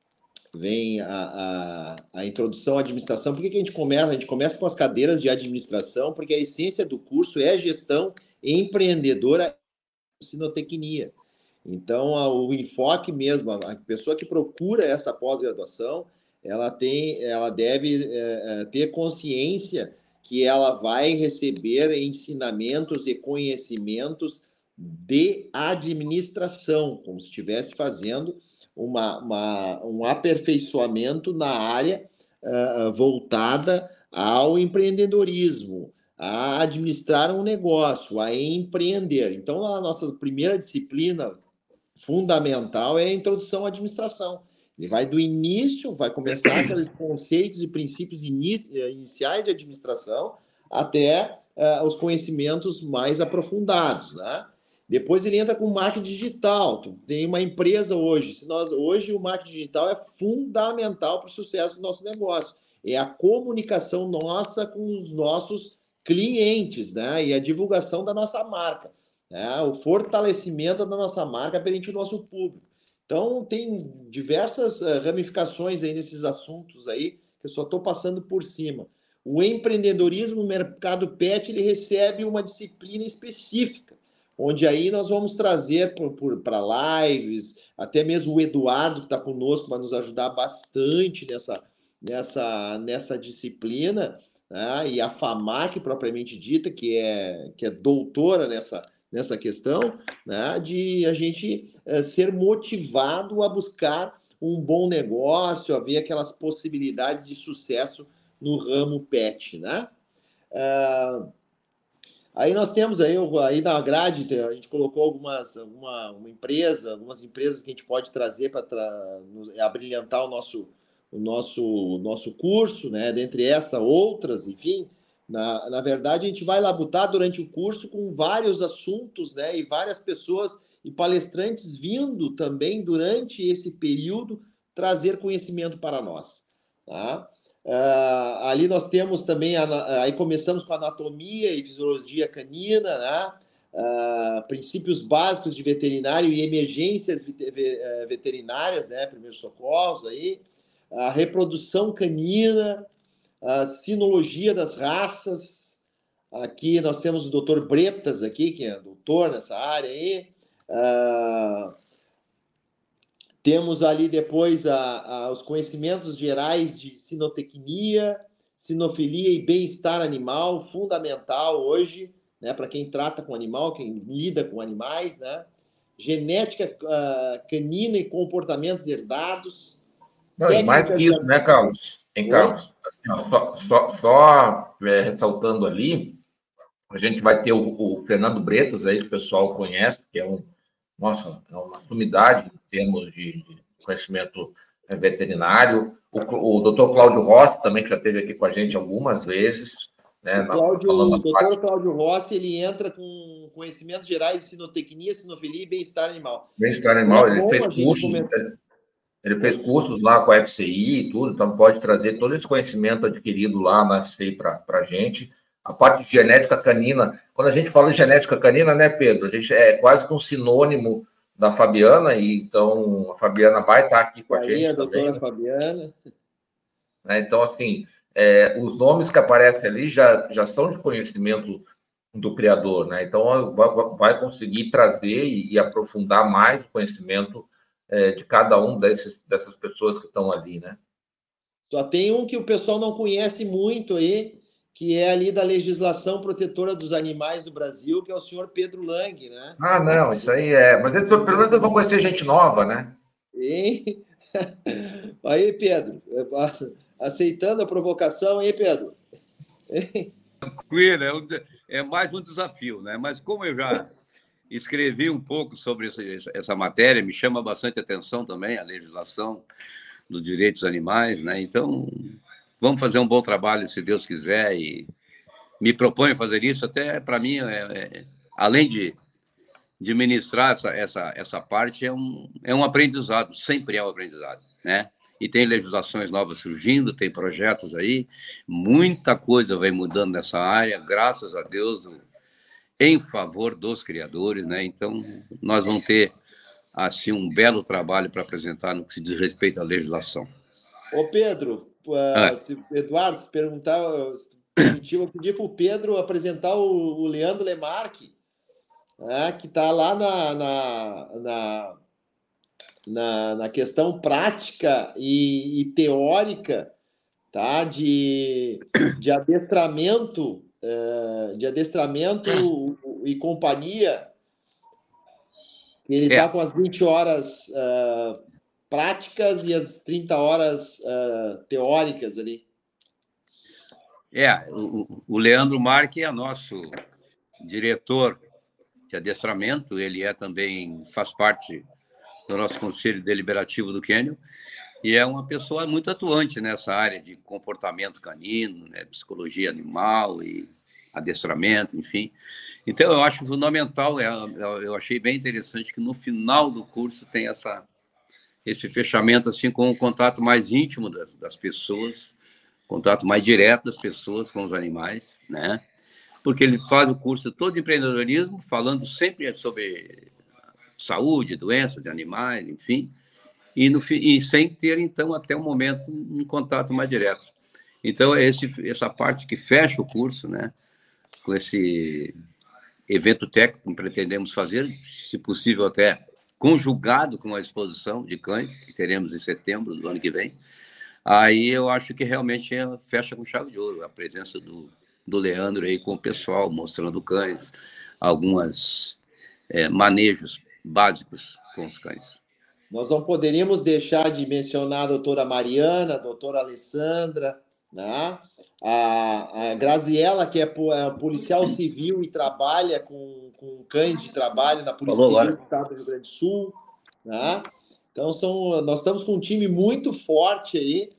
a introdução à administração. Por que a gente começa? A gente começa com as cadeiras de administração, porque a essência do curso é gestão empreendedora e sinotecnia. Então, o enfoque mesmo, a pessoa que procura essa pós-graduação, ela deve ter consciência que ela vai receber ensinamentos e conhecimentos de administração, como se estivesse fazendo um aperfeiçoamento na área voltada ao empreendedorismo, a administrar um negócio, a empreender. Então, a nossa primeira disciplina fundamental é a introdução à administração. Ele vai do início, vai começar aqueles conceitos e princípios iniciais de administração até os conhecimentos mais aprofundados, né? Depois ele entra com marketing digital. Tem uma empresa hoje. Hoje o marketing digital é fundamental para o sucesso do nosso negócio. É a comunicação nossa com os nossos clientes, né? E a divulgação da nossa marca, né? O fortalecimento da nossa marca perante o nosso público. Então, tem diversas ramificações aí nesses assuntos aí, que eu só estou passando por cima. O empreendedorismo no mercado pet, ele recebe uma disciplina específica, onde aí nós vamos trazer para lives, até mesmo o Eduardo, que está conosco, vai nos ajudar bastante nessa disciplina, né? E a FAMAC, propriamente dita, que é doutora nessa questão, né? De a gente ser motivado a buscar um bom negócio, a ver aquelas possibilidades de sucesso no ramo pet, né? Aí nós temos aí na grade, a gente colocou algumas empresas que a gente pode trazer para abrilhantar o nosso curso, né? Dentre essas, outras, enfim, Na verdade, a gente vai labutar durante o curso com vários assuntos, né? E várias pessoas e palestrantes vindo também durante esse período trazer conhecimento para nós, tá? Ali nós temos também, aí começamos com anatomia e fisiologia canina, né? Princípios básicos de veterinário e emergências veterinárias, né? Primeiros socorros aí, a reprodução canina, a sinologia das raças. Aqui nós temos o Dr. Bretas aqui, que é doutor nessa área aí. Temos ali depois os conhecimentos gerais de sinotecnia, sinofilia e bem-estar animal, fundamental hoje, né, para quem trata com animal, quem lida com animais, né? Genética canina e comportamentos herdados. Não, e mais do que isso, né, Carlos? Carlos, assim, só ressaltando ali, a gente vai ter o Fernando Bretas aí, que o pessoal conhece, que é uma sumidade em termos de conhecimento veterinário. O doutor Cláudio Rossi também, que já esteve aqui com a gente algumas vezes. Né, o doutor Cláudio Rossi, ele entra com conhecimentos gerais de sinotecnia, sinofilia e bem-estar animal. Bem-estar animal, ele fez cursos lá com a FCI e tudo, então pode trazer todo esse conhecimento adquirido lá na FCI para a gente. A parte de genética canina, quando a gente fala de genética canina, né, Pedro? A gente é quase que um sinônimo da Fabiana, e então a Fabiana vai estar aqui com a gente a também. Doutora Fabiana. Então, assim, os nomes que aparecem ali já são de conhecimento do criador, né? Então, vai conseguir trazer e aprofundar mais o conhecimento de cada um dessas pessoas que estão ali, né? Só tem um que o pessoal não conhece muito aí, que é ali da legislação protetora dos animais do Brasil, que é o senhor Pedro Lang, né? Não, isso aí é... Mas pelo menos eles vão conhecer gente nova, né? E... Aí, Pedro, aceitando a provocação, aí, Pedro? Tranquilo, é mais um desafio, né? Mas como eu já escrevi um pouco sobre essa matéria, me chama bastante atenção também a legislação dos direitos animais, né? Então, vamos fazer um bom trabalho, se Deus quiser, e me proponho fazer isso. Até para mim, além de ministrar essa parte, é um aprendizado, sempre é um aprendizado, né? E tem legislações novas surgindo, tem projetos aí, muita coisa vem mudando nessa área, graças a Deus, em favor dos criadores, né? Então, nós vamos ter, assim, um belo trabalho para apresentar no que se diz respeito à legislação. Ô, Pedro, se Eduardo, se perguntar, se permitiu, eu pedi para o Pedro apresentar o Leandro Lemarque, né, que está lá na questão prática e teórica, tá? de adestramento, e companhia. Ele está com as 20 horas práticas e as 30 horas teóricas ali. O Leandro Marque é nosso diretor de adestramento, ele também faz parte do nosso Conselho Deliberativo do Quênia, e é uma pessoa muito atuante nessa área de comportamento canino, né, psicologia animal e adestramento, enfim. Então, eu acho fundamental, eu achei bem interessante que no final do curso tem esse fechamento assim, com o contato mais íntimo das pessoas, contato mais direto das pessoas com os animais, né? Porque ele faz o curso todo de empreendedorismo, falando sempre sobre saúde, doença de animais, enfim, e sem ter, então, até o momento, um contato mais direto. Então, é essa parte que fecha o curso, né? Com esse evento técnico que pretendemos fazer, se possível até conjugado com a exposição de cães, que teremos em setembro do ano que vem. Aí eu acho que realmente fecha com chave de ouro a presença do Leandro aí com o pessoal, mostrando cães, alguns manejos básicos com os cães. Nós não poderíamos deixar de mencionar a doutora Mariana, a doutora Alessandra, né? A Graziela, que é policial civil e trabalha com cães de trabalho na Polícia Civil do Estado do Rio Grande do Sul. Né? Então, nós estamos com um time muito forte aí,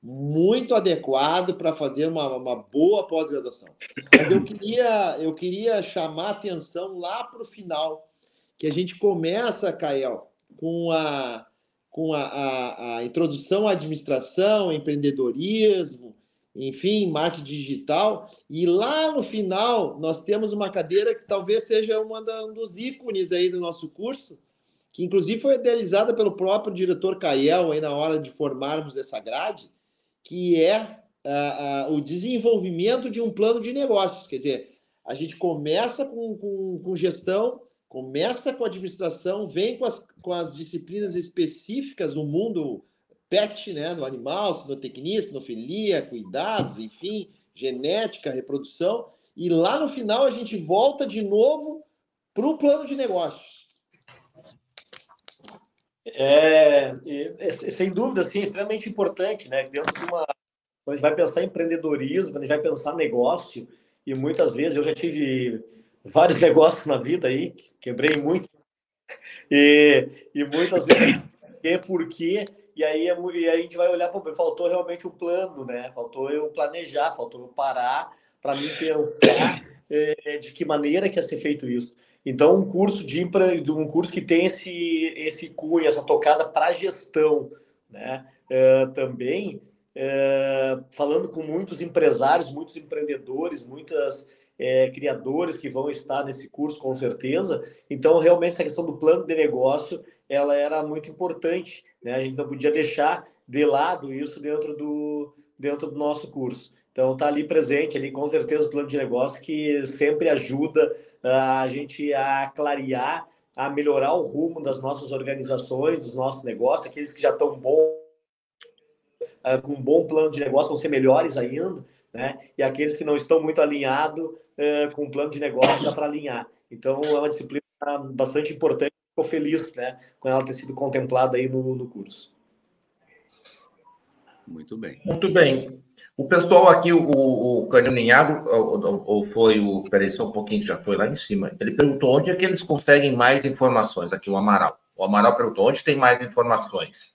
muito adequado para fazer uma boa pós-graduação. Mas eu queria chamar a atenção lá para o final, que a gente começa, Kael, com a introdução à administração, empreendedorismo, enfim, marketing digital, e lá no final nós temos uma cadeira que talvez seja um dos ícones aí do nosso curso, que inclusive foi idealizada pelo próprio diretor Kael aí na hora de formarmos essa grade, que é o desenvolvimento de um plano de negócios. Quer dizer, a gente começa com gestão, começa com administração, vem com as disciplinas específicas do mundo pet, né, no animal, sinotecnia, sinofilia, cuidados, enfim, genética, reprodução, e lá no final a gente volta de novo para o plano de negócios. Sem dúvida, assim, é extremamente importante, né? Dentro de quando a gente vai pensar em empreendedorismo, quando a gente vai pensar em negócio, e muitas vezes eu já tive vários negócios na vida aí, quebrei muito, e muitas vezes porque e aí a gente vai olhar para faltou realmente um plano, né? Faltou eu planejar, faltou eu parar para mim pensar de que maneira que ia ser feito isso. Então, um curso que tem esse cunho, essa tocada para gestão, né? Também falando com muitos empresários, muitos empreendedores, muitas criadores que vão estar nesse curso, com certeza. Então, realmente, essa questão do plano de negócio, ela era muito importante, né? A gente não podia deixar de lado isso dentro do nosso curso. Então, está ali presente, ali, com certeza, o plano de negócio, que sempre ajuda a gente a clarear, a melhorar o rumo das nossas organizações, dos nossos negócios. Aqueles que já estão com um bom plano de negócio vão ser melhores ainda, né? E aqueles que não estão muito alinhados com o plano de negócio, dá para alinhar. Então, é uma disciplina bastante importante. Ficou feliz, né, com ela ter sido contemplada aí no curso. Muito bem. Muito bem. O pessoal aqui, o Canil Ninhago, ou foi o... Peraí, só um pouquinho, que já foi lá em cima. Ele perguntou onde é que eles conseguem mais informações, aqui o Amaral. O Amaral perguntou onde tem mais informações.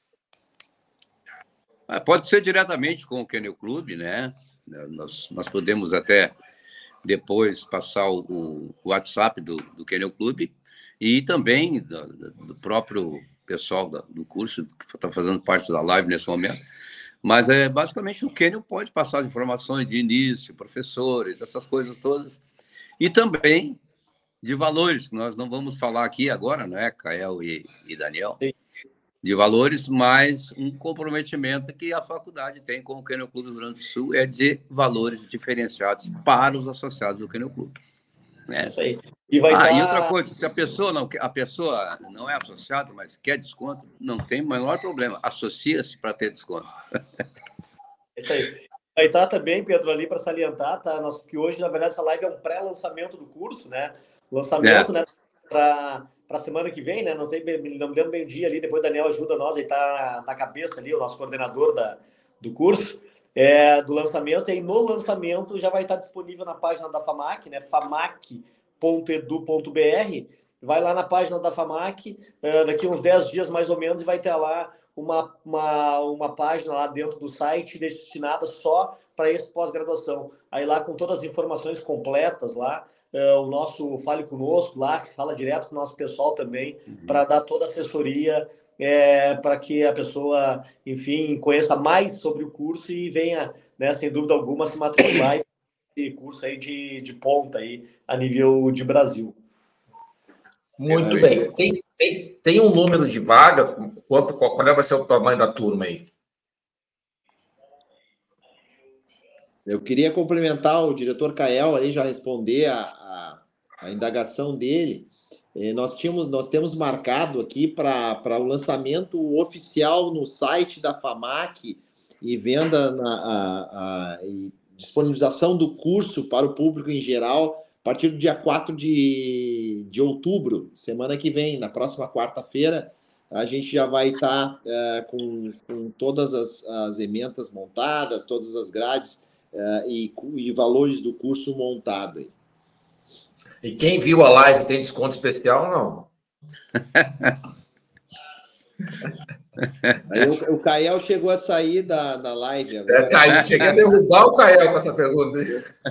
Pode ser diretamente com o Kennel Club, né? Nós podemos até depois passar o WhatsApp do Kennel Club e também do próprio pessoal do curso, que está fazendo parte da live nesse momento. Mas, basicamente, o Kennel pode passar as informações de início, professores, essas coisas todas. E também de valores, que nós não vamos falar aqui agora, né, Kael e Daniel? Sim. De valores, mas um comprometimento que a faculdade tem com o Kennel Club do Rio Grande do Sul é de valores diferenciados para os associados do Kennel Club. Né? Isso aí. E outra coisa, se a pessoa não é associada, mas quer desconto, não tem o menor problema. Associa-se para ter desconto. Isso aí. Vai estar também, Pedro, ali para salientar, tá? Que hoje, na verdade, essa live é um pré-lançamento do curso, né? Lançamento, né? Para a semana que vem, né? Não me lembro bem o dia ali, depois o Daniel ajuda nós, ele está na cabeça ali, o nosso coordenador do curso, do lançamento. E aí, no lançamento, já vai estar disponível na página da FAMAC, né? famac.edu.br. Vai lá na página da FAMAC, daqui uns 10 dias mais ou menos, e vai ter lá uma página lá dentro do site destinada só para esse pós-graduação. Aí lá com todas as informações completas lá, o nosso Fale Conosco lá, que fala direto com o nosso pessoal também, para dar toda a assessoria, para que a pessoa, enfim, conheça mais sobre o curso e venha, né, sem dúvida alguma, se matricular esse curso aí de ponta aí, a nível de Brasil. Muito bem. Tem um número de vagas? Qual vai ser o tamanho da turma aí? Eu queria complementar o diretor Kael ali, já responder a indagação dele. Nós temos marcado aqui para o lançamento oficial no site da FAMAC e venda e disponibilização do curso para o público em geral a partir do dia 4 de outubro, semana que vem, na próxima quarta-feira, a gente já vai estar com todas as ementas montadas, todas as grades e valores do curso montado aí. E quem viu a live tem desconto especial ou não? Aí o Cael chegou a sair da live agora. Caio, cheguei a derrubar o Cael com essa pergunta.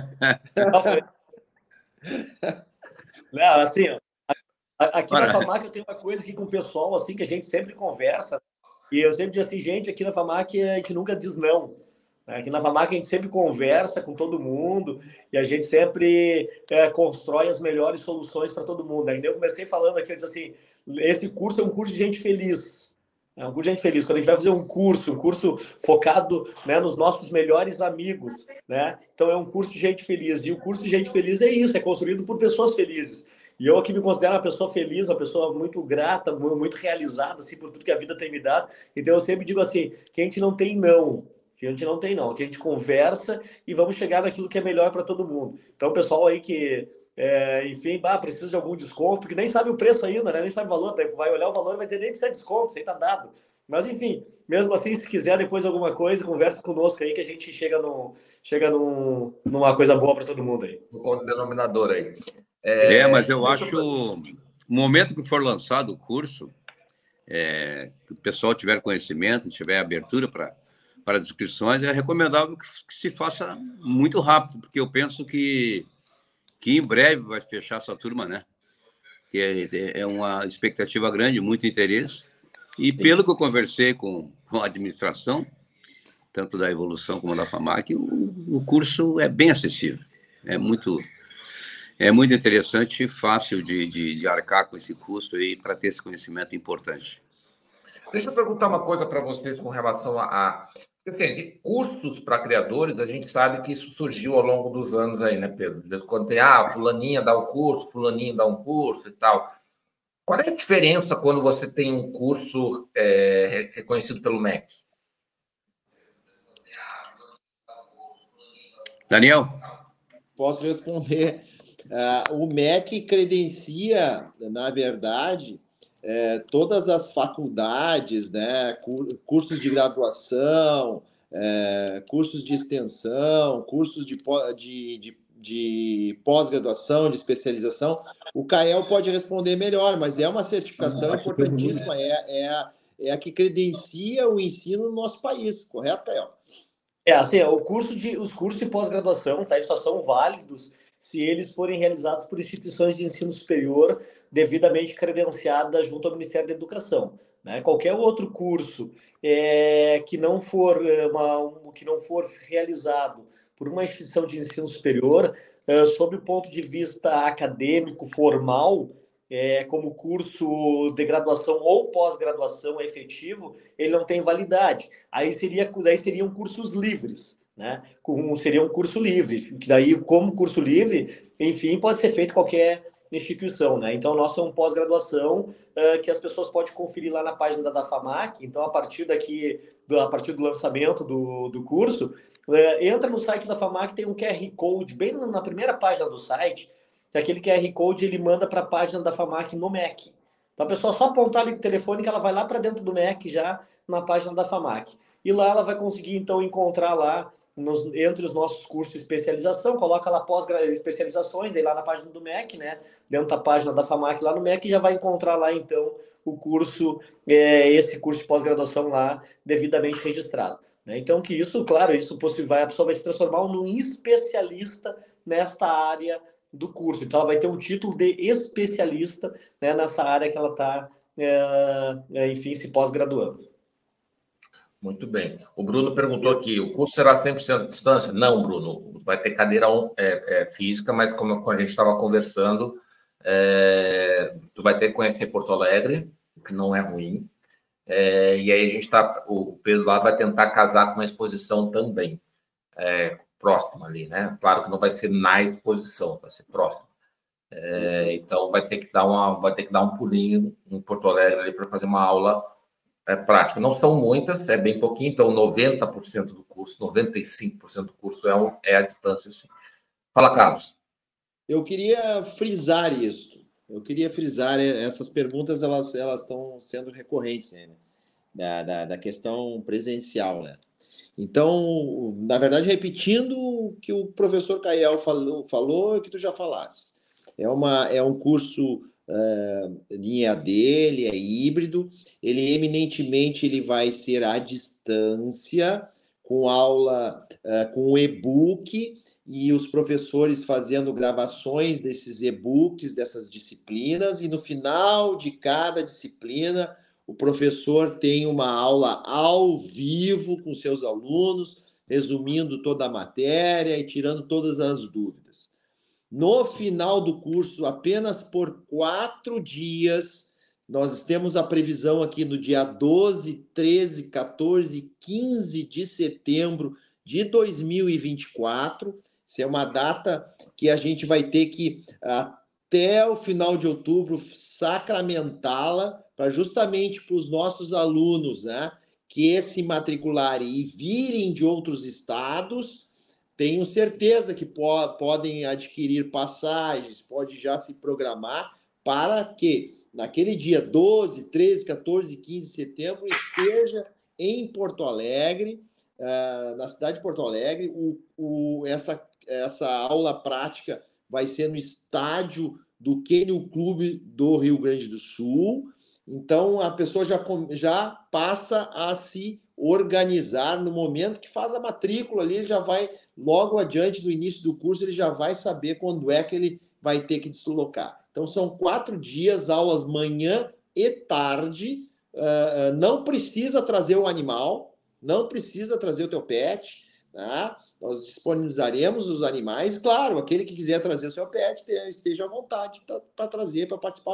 Não, assim, ó, aqui na FAMAC eu tenho uma coisa aqui com o pessoal, assim, que a gente sempre conversa, e eu sempre digo assim, gente, aqui na FAMAC a gente nunca diz não. Aqui na FAMAC a gente sempre conversa com todo mundo e a gente sempre constrói as melhores soluções para todo mundo. Ainda eu comecei falando aqui, eu disse assim, esse curso é um curso de gente feliz. É um curso de gente feliz. Quando a gente vai fazer um curso focado, né, nos nossos melhores amigos, né? Então é um curso de gente feliz. E o curso de gente feliz é isso, é construído por pessoas felizes. E eu aqui me considero uma pessoa feliz, uma pessoa muito grata, muito realizada assim, por tudo que a vida tem me dado. Então eu sempre digo assim, que a gente não tem não. Que a gente não tem não, que a gente conversa e vamos chegar naquilo que é melhor para todo mundo. Então, o pessoal aí que, enfim, precisa de algum desconto, porque nem sabe o preço ainda, né? Nem sabe o valor, vai olhar o valor e vai dizer nem precisa de desconto, isso aí tá dado. Mas, enfim, mesmo assim, se quiser depois alguma coisa, conversa conosco aí que a gente chega numa coisa boa para todo mundo aí. O denominador aí. Mas eu acho, no momento que for lançado o curso, que o pessoal tiver conhecimento, tiver abertura para as inscrições, é recomendável que se faça muito rápido, porque eu penso que em breve vai fechar essa turma, né? Que é uma expectativa grande, muito interesse. E pelo que eu conversei com a administração, tanto da Evolução como da FAMAC, o curso é bem acessível. É muito interessante e fácil de arcar com esse custo aí para ter esse conhecimento importante. Deixa eu perguntar uma coisa para vocês com relação a de cursos para criadores. A gente sabe que isso surgiu ao longo dos anos aí, né, Pedro? De vez em quando tem, fulaninha dá um curso, fulaninho dá um curso e tal. Qual é a diferença quando você tem um curso reconhecido pelo MEC? Daniel? Posso responder. O MEC credencia, na verdade, todas as faculdades, né, cursos de graduação, cursos de extensão, cursos de pós-graduação, de especialização. O Cael pode responder melhor, mas é uma certificação importantíssima, é a que credencia o ensino no nosso país, correto, Cael? Assim, os cursos de pós-graduação, tá, eles só são válidos se eles forem realizados por instituições de ensino superior devidamente credenciadas junto ao Ministério da Educação. Né? Qualquer outro curso que não for realizado por uma instituição de ensino superior, sob o ponto de vista acadêmico, formal, como curso de graduação ou pós-graduação efetivo, ele não tem validade. Daí seriam cursos livres, né? Seria um curso livre, que daí, como curso livre, enfim, pode ser feito em qualquer instituição, né? Então, nosso é um pós-graduação que as pessoas podem conferir lá na página da FAMAC. Então, a partir do lançamento do curso, entra no site da FAMAC, tem um QR Code bem na primeira página do site, que aquele QR Code ele manda para a página da FAMAC no MEC. Então, a pessoa só apontar ali com o telefone que ela vai lá para dentro do MEC já na página da FAMAC. E lá ela vai conseguir, então, encontrar lá, entre os nossos cursos de especialização, coloca lá pós-especializações, aí lá na página do MEC, né? Dentro da página da FAMAC lá no MEC, já vai encontrar lá, então, o curso, esse curso de pós-graduação lá, devidamente registrado. Né? Então, que isso, claro, a pessoa vai se transformar num especialista nesta área do curso. Então, ela vai ter um título de especialista, né, nessa área que ela está, enfim, se pós-graduando. Muito bem. O Bruno perguntou aqui, o curso será 100% de distância? Não, Bruno. Vai ter cadeira física, mas como a gente estava conversando, tu vai ter que conhecer Porto Alegre, o que não é ruim. E aí o Pedro lá vai tentar casar com uma exposição também, próxima ali, né? Claro que não vai ser na exposição, vai ser próximo. Então vai ter que dar um pulinho em Porto Alegre ali para fazer uma aula prática. Não são muitas, é bem pouquinho, então 90% do curso, 95% do curso é a distância. Sim. Fala, Carlos. Eu queria frisar isso. Essas perguntas, elas estão sendo recorrentes, né? Da questão presencial, né? Então, na verdade, repetindo o que o professor Cael falou e que tu já falaste. É um curso em EAD, ele é híbrido, ele eminentemente ele vai ser à distância, com aula, com e-book, e os professores fazendo gravações desses e-books, dessas disciplinas, e no final de cada disciplina, o professor tem uma aula ao vivo com seus alunos, resumindo toda a matéria e tirando todas as dúvidas. No final do curso, apenas por 4 dias, nós temos a previsão aqui no dia 12, 13, 14 e 15 de setembro de 2024. Isso é uma data que a gente vai ter que, até o final de outubro, sacramentá-la para justamente para os nossos alunos, né, que se matricularem e virem de outros estados, tenho certeza que podem adquirir passagens, pode já se programar para que naquele dia 12, 13, 14 e 15 de setembro esteja em Porto Alegre, na cidade de Porto Alegre. Essa aula prática vai ser no estádio do Kennel Clube do Rio Grande do Sul. Então, a pessoa já passa a se organizar no momento que faz a matrícula ali, ele já vai, logo adiante do início do curso, ele já vai saber quando é que ele vai ter que deslocar. Então, são 4 dias, aulas manhã e tarde. Não precisa trazer o animal, não precisa trazer o teu pet, tá? Nós disponibilizaremos os animais. Claro, aquele que quiser trazer o seu pet, esteja à vontade para trazer, para participar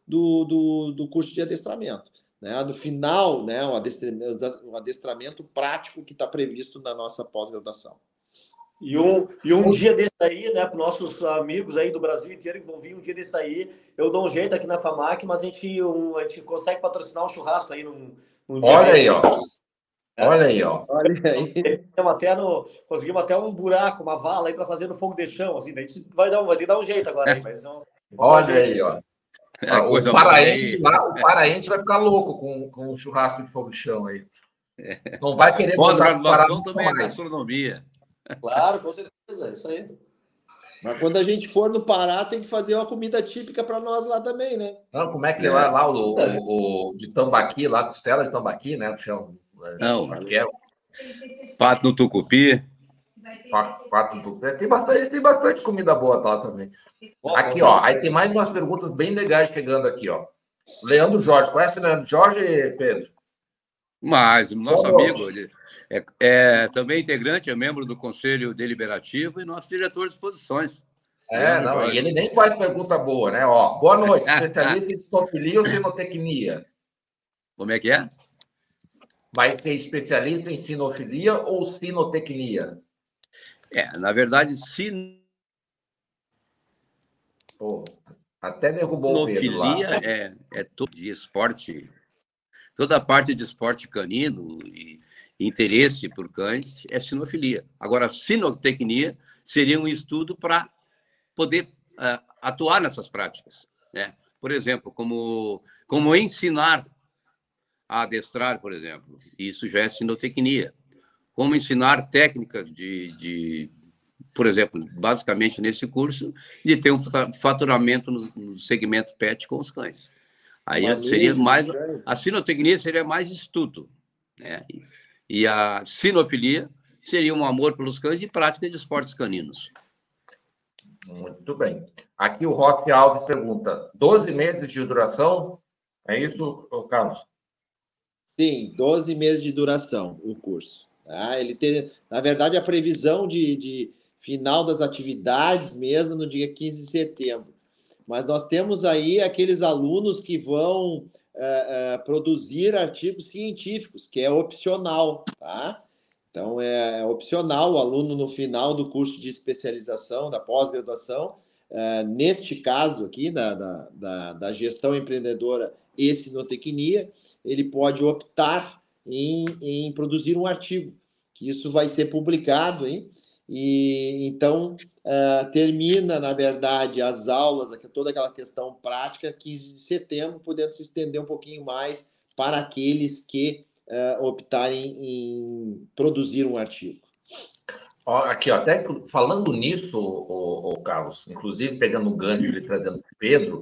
do curso de adestramento. Né? No final, né, o adestramento prático que está previsto na nossa pós-graduação. E um dia desse aí, né, para os nossos amigos aí do Brasil inteiro que vão vir, um dia desse aí, eu dou um jeito aqui na FAMAC, mas a gente consegue patrocinar um churrasco aí num dia. Olha desse. aí, ó. Olha aí, ó. Olha aí. Conseguimos até um buraco, uma vala aí para fazer no fogo de chão, assim, a gente vai dar um jeito agora aí, mas olha aí, ó. O paraense vai ficar louco com o churrasco de fogo de chão aí. Não vai querer pós-graduação também é gastronomia. Claro, com certeza, isso aí. Mas quando a gente for no Pará, tem que fazer uma comida típica para nós lá também, né? Não, como é que é lá o de tambaqui, lá, costela de tambaqui, né? Não, acho que é. Pato no tucupi. Pato no tucupi. Tem bastante comida boa lá também. Aqui, ó, aí tem mais umas perguntas bem legais chegando aqui, ó. Leandro Jorge, conhece o Leandro Jorge, Pedro? Mas nosso amigo, ele é também integrante, é membro do Conselho Deliberativo e nosso diretor de exposições. E ele nem faz pergunta boa, né? Ó, boa noite, especialista em sinofilia ou sinotecnia? Como é que é? Vai ser especialista em sinofilia ou sinotecnia? Na verdade, até derrubou o Pedro lá. Sinofilia é todo de esporte, toda a parte de esporte canino e interesse por cães é sinofilia. Agora, sinotecnia seria um estudo para poder atuar nessas práticas, né? Por exemplo, como ensinar a adestrar, por exemplo. Isso já é sinotecnia. Como ensinar técnicas por exemplo, basicamente nesse curso, de ter um faturamento no segmento pet com os cães. Aí seria mais... A sinotecnia seria mais estudo, né? E a sinofilia seria um amor pelos cães e prática de esportes caninos. Muito bem. Aqui o Rossi Alves pergunta, 12 meses de duração? É isso, Carlos? Sim, 12 meses de duração o curso. Ele tem, na verdade, a previsão de final das atividades mesmo no dia 15 de setembro. Mas nós temos aí aqueles alunos que vão produzir artigos científicos, que é opcional, tá? Então, é opcional o aluno, no final do curso de especialização, da pós-graduação, neste caso aqui, da gestão empreendedora e sinotecnia, ele pode optar em produzir um artigo, que isso vai ser publicado, hein? E então termina, na verdade, as aulas, toda aquela questão prática, 15 de setembro, podendo se estender um pouquinho mais para aqueles que optarem em produzir um artigo. Aqui, ó, até falando nisso, Carlos, inclusive pegando o gancho ele trazendo o Pedro,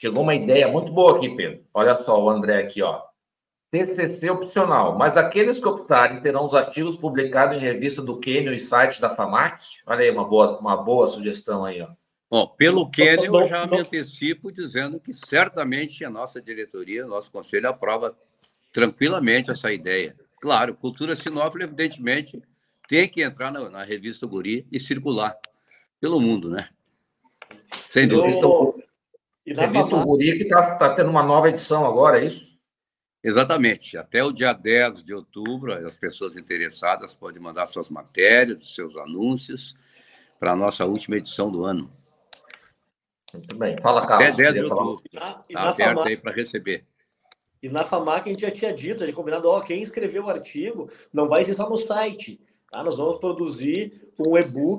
Chegou uma ideia muito boa aqui, Pedro. Olha só o André aqui, ó. TCC opcional, mas aqueles que optarem terão os artigos publicados em revista do Quênia e site da FAMAC? Olha aí, uma boa sugestão aí, ó. Bom, pelo Quênia, eu já me antecipo dizendo que certamente a nossa diretoria, nosso conselho aprova tranquilamente essa ideia. Claro, Cultura Sinófila, evidentemente, tem que entrar na revista Guri e circular pelo mundo, né? Sem dúvida. Revista Guri que está tendo uma nova edição agora, é isso? Exatamente. Até o dia 10 de outubro, as pessoas interessadas podem mandar suas matérias, seus anúncios para a nossa última edição do ano. Muito bem. Fala, Carlos. Até 10 de outubro. Está aberto aí para receber. E na FAMAC a gente já tinha dito, a gente combinado, ó, quem escreveu o artigo não vai ser só no site. Tá? Nós vamos produzir um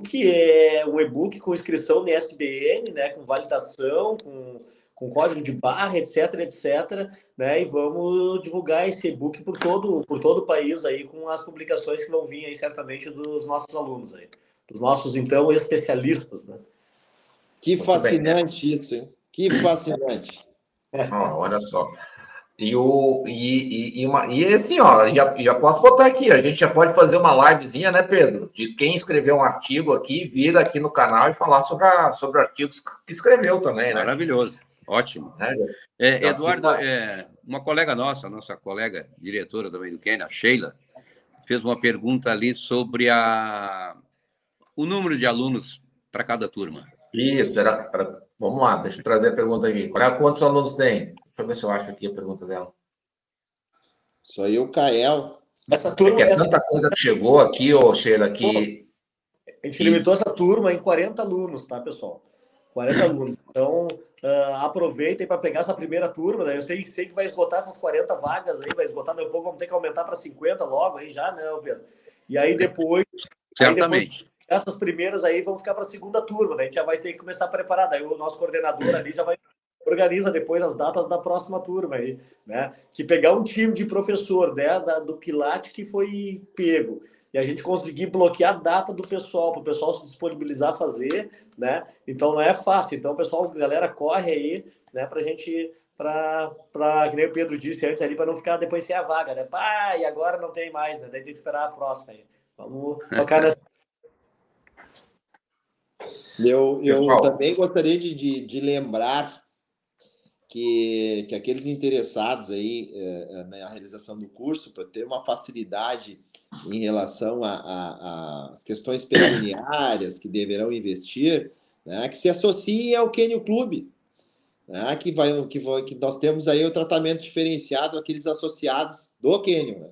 e-book com inscrição no ISBN, né, com validação, com código de barra, etc, né, e vamos divulgar esse e-book por todo o país aí, com as publicações que vão vir aí, certamente, dos nossos alunos aí, dos nossos, então, especialistas, né. Que fascinante isso, hein? Que fascinante. Olha só. E assim, ó, já posso botar aqui, a gente já pode fazer uma livezinha, né, Pedro? De quem escreveu um artigo aqui, vir aqui no canal e falar sobre artigos que escreveu também, né? Maravilhoso, ótimo. Eduardo, uma colega nossa colega diretora também do Quênia, a Sheila, fez uma pergunta ali sobre o número de alunos para cada turma. Isso, vamos lá, deixa eu trazer a pergunta aqui. Quantos alunos tem? Deixa eu ver se eu acho aqui a pergunta dela. Só eu, Kael. Essa turma é tanta coisa que chegou aqui, Sheila, que... A gente limitou essa turma em 40 alunos, tá, pessoal? 40 alunos. Então, aproveitem para pegar essa primeira turma, né? Eu sei que vai esgotar essas 40 vagas aí, vai esgotar, daqui a pouco vamos ter que aumentar para 50 logo aí já, né, Pedro? E aí depois... Certamente. Essas primeiras aí vão ficar para a segunda turma, daí a gente já vai ter que começar a preparar, daí o nosso coordenador ali já vai organiza depois as datas da próxima turma aí, né? Que pegar um time de professor, né, do Quilate que foi pego e a gente conseguir bloquear a data do pessoal, para o pessoal se disponibilizar a fazer, né? Então não é fácil. Então, pessoal, galera, corre aí, né, pra gente, que nem o Pedro disse antes ali, para não ficar depois sem a vaga, né? Pá, e agora não tem mais, né? Daí tem que esperar a próxima aí. Vamos tocar nessa. Eu também gostaria de lembrar que aqueles interessados aí na realização do curso, para ter uma facilidade em relação às questões pecuniárias que deverão investir, né, que se associem ao Quênia Clube, né, que nós temos aí o tratamento diferenciado àqueles associados do Quênia.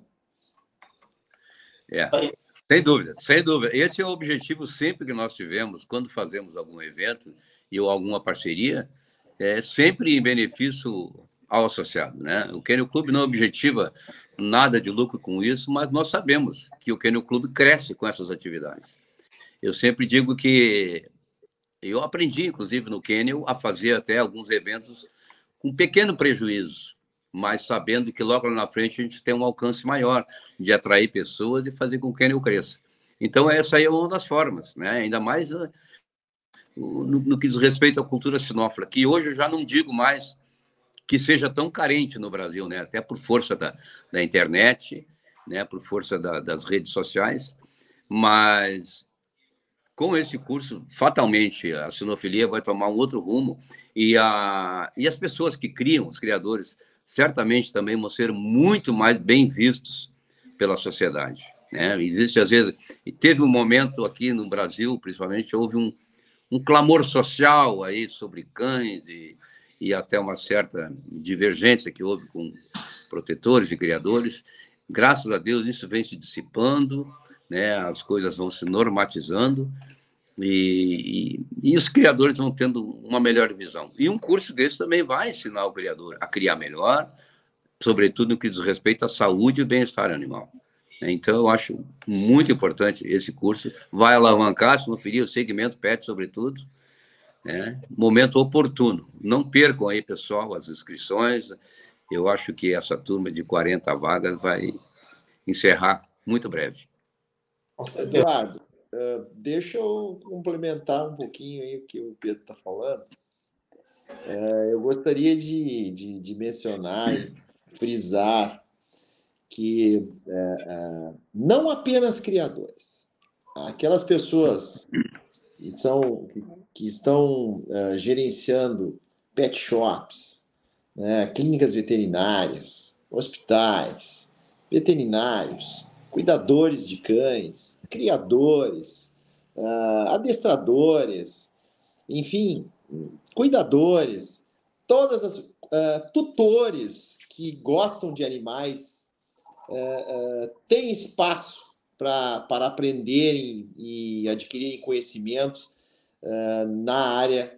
Né? Sem dúvida, sem dúvida. Esse é o objetivo sempre que nós tivemos quando fazemos algum evento ou alguma parceria, sempre em benefício ao associado, né? O Quênia Clube não objetiva nada de lucro com isso, mas nós sabemos que o Quênia Clube cresce com essas atividades. Eu sempre digo que eu aprendi, inclusive, no Quênia, a fazer até alguns eventos com pequeno prejuízo, mas sabendo que logo lá na frente a gente tem um alcance maior de atrair pessoas e fazer com que o Quênia cresça. Então, essa aí é uma das formas, né? Ainda mais no que diz respeito à cultura sinófila, que hoje eu já não digo mais que seja tão carente no Brasil, né? Até por força da internet, né? Por força das redes sociais, mas com esse curso, fatalmente, a sinofilia vai tomar um outro rumo e as pessoas que criam, os criadores, certamente também vão ser muito mais bem vistos pela sociedade, né? Existe, às vezes, teve um momento aqui no Brasil, principalmente, houve um clamor social aí sobre cães e até uma certa divergência que houve com protetores e criadores. Graças a Deus, isso vem se dissipando, né? As coisas vão se normatizando e os criadores vão tendo uma melhor visão. E um curso desse também vai ensinar o criador a criar melhor, sobretudo no que diz respeito à saúde e bem-estar animal. Então, eu acho muito importante esse curso. Vai alavancar, se não ferir, o segmento PET, sobretudo. Né? Momento oportuno. Não percam aí, pessoal, as inscrições. Eu acho que essa turma de 40 vagas vai encerrar muito breve. Eduardo, deixa eu complementar um pouquinho aí o que o Pedro está falando. Eu gostaria de mencionar e frisar que não apenas criadores, aquelas pessoas que estão gerenciando pet shops, né, clínicas veterinárias, hospitais, veterinários, cuidadores de cães, criadores, adestradores, enfim, cuidadores, todas as tutores que gostam de animais têm espaço para aprenderem e adquirirem conhecimentos na área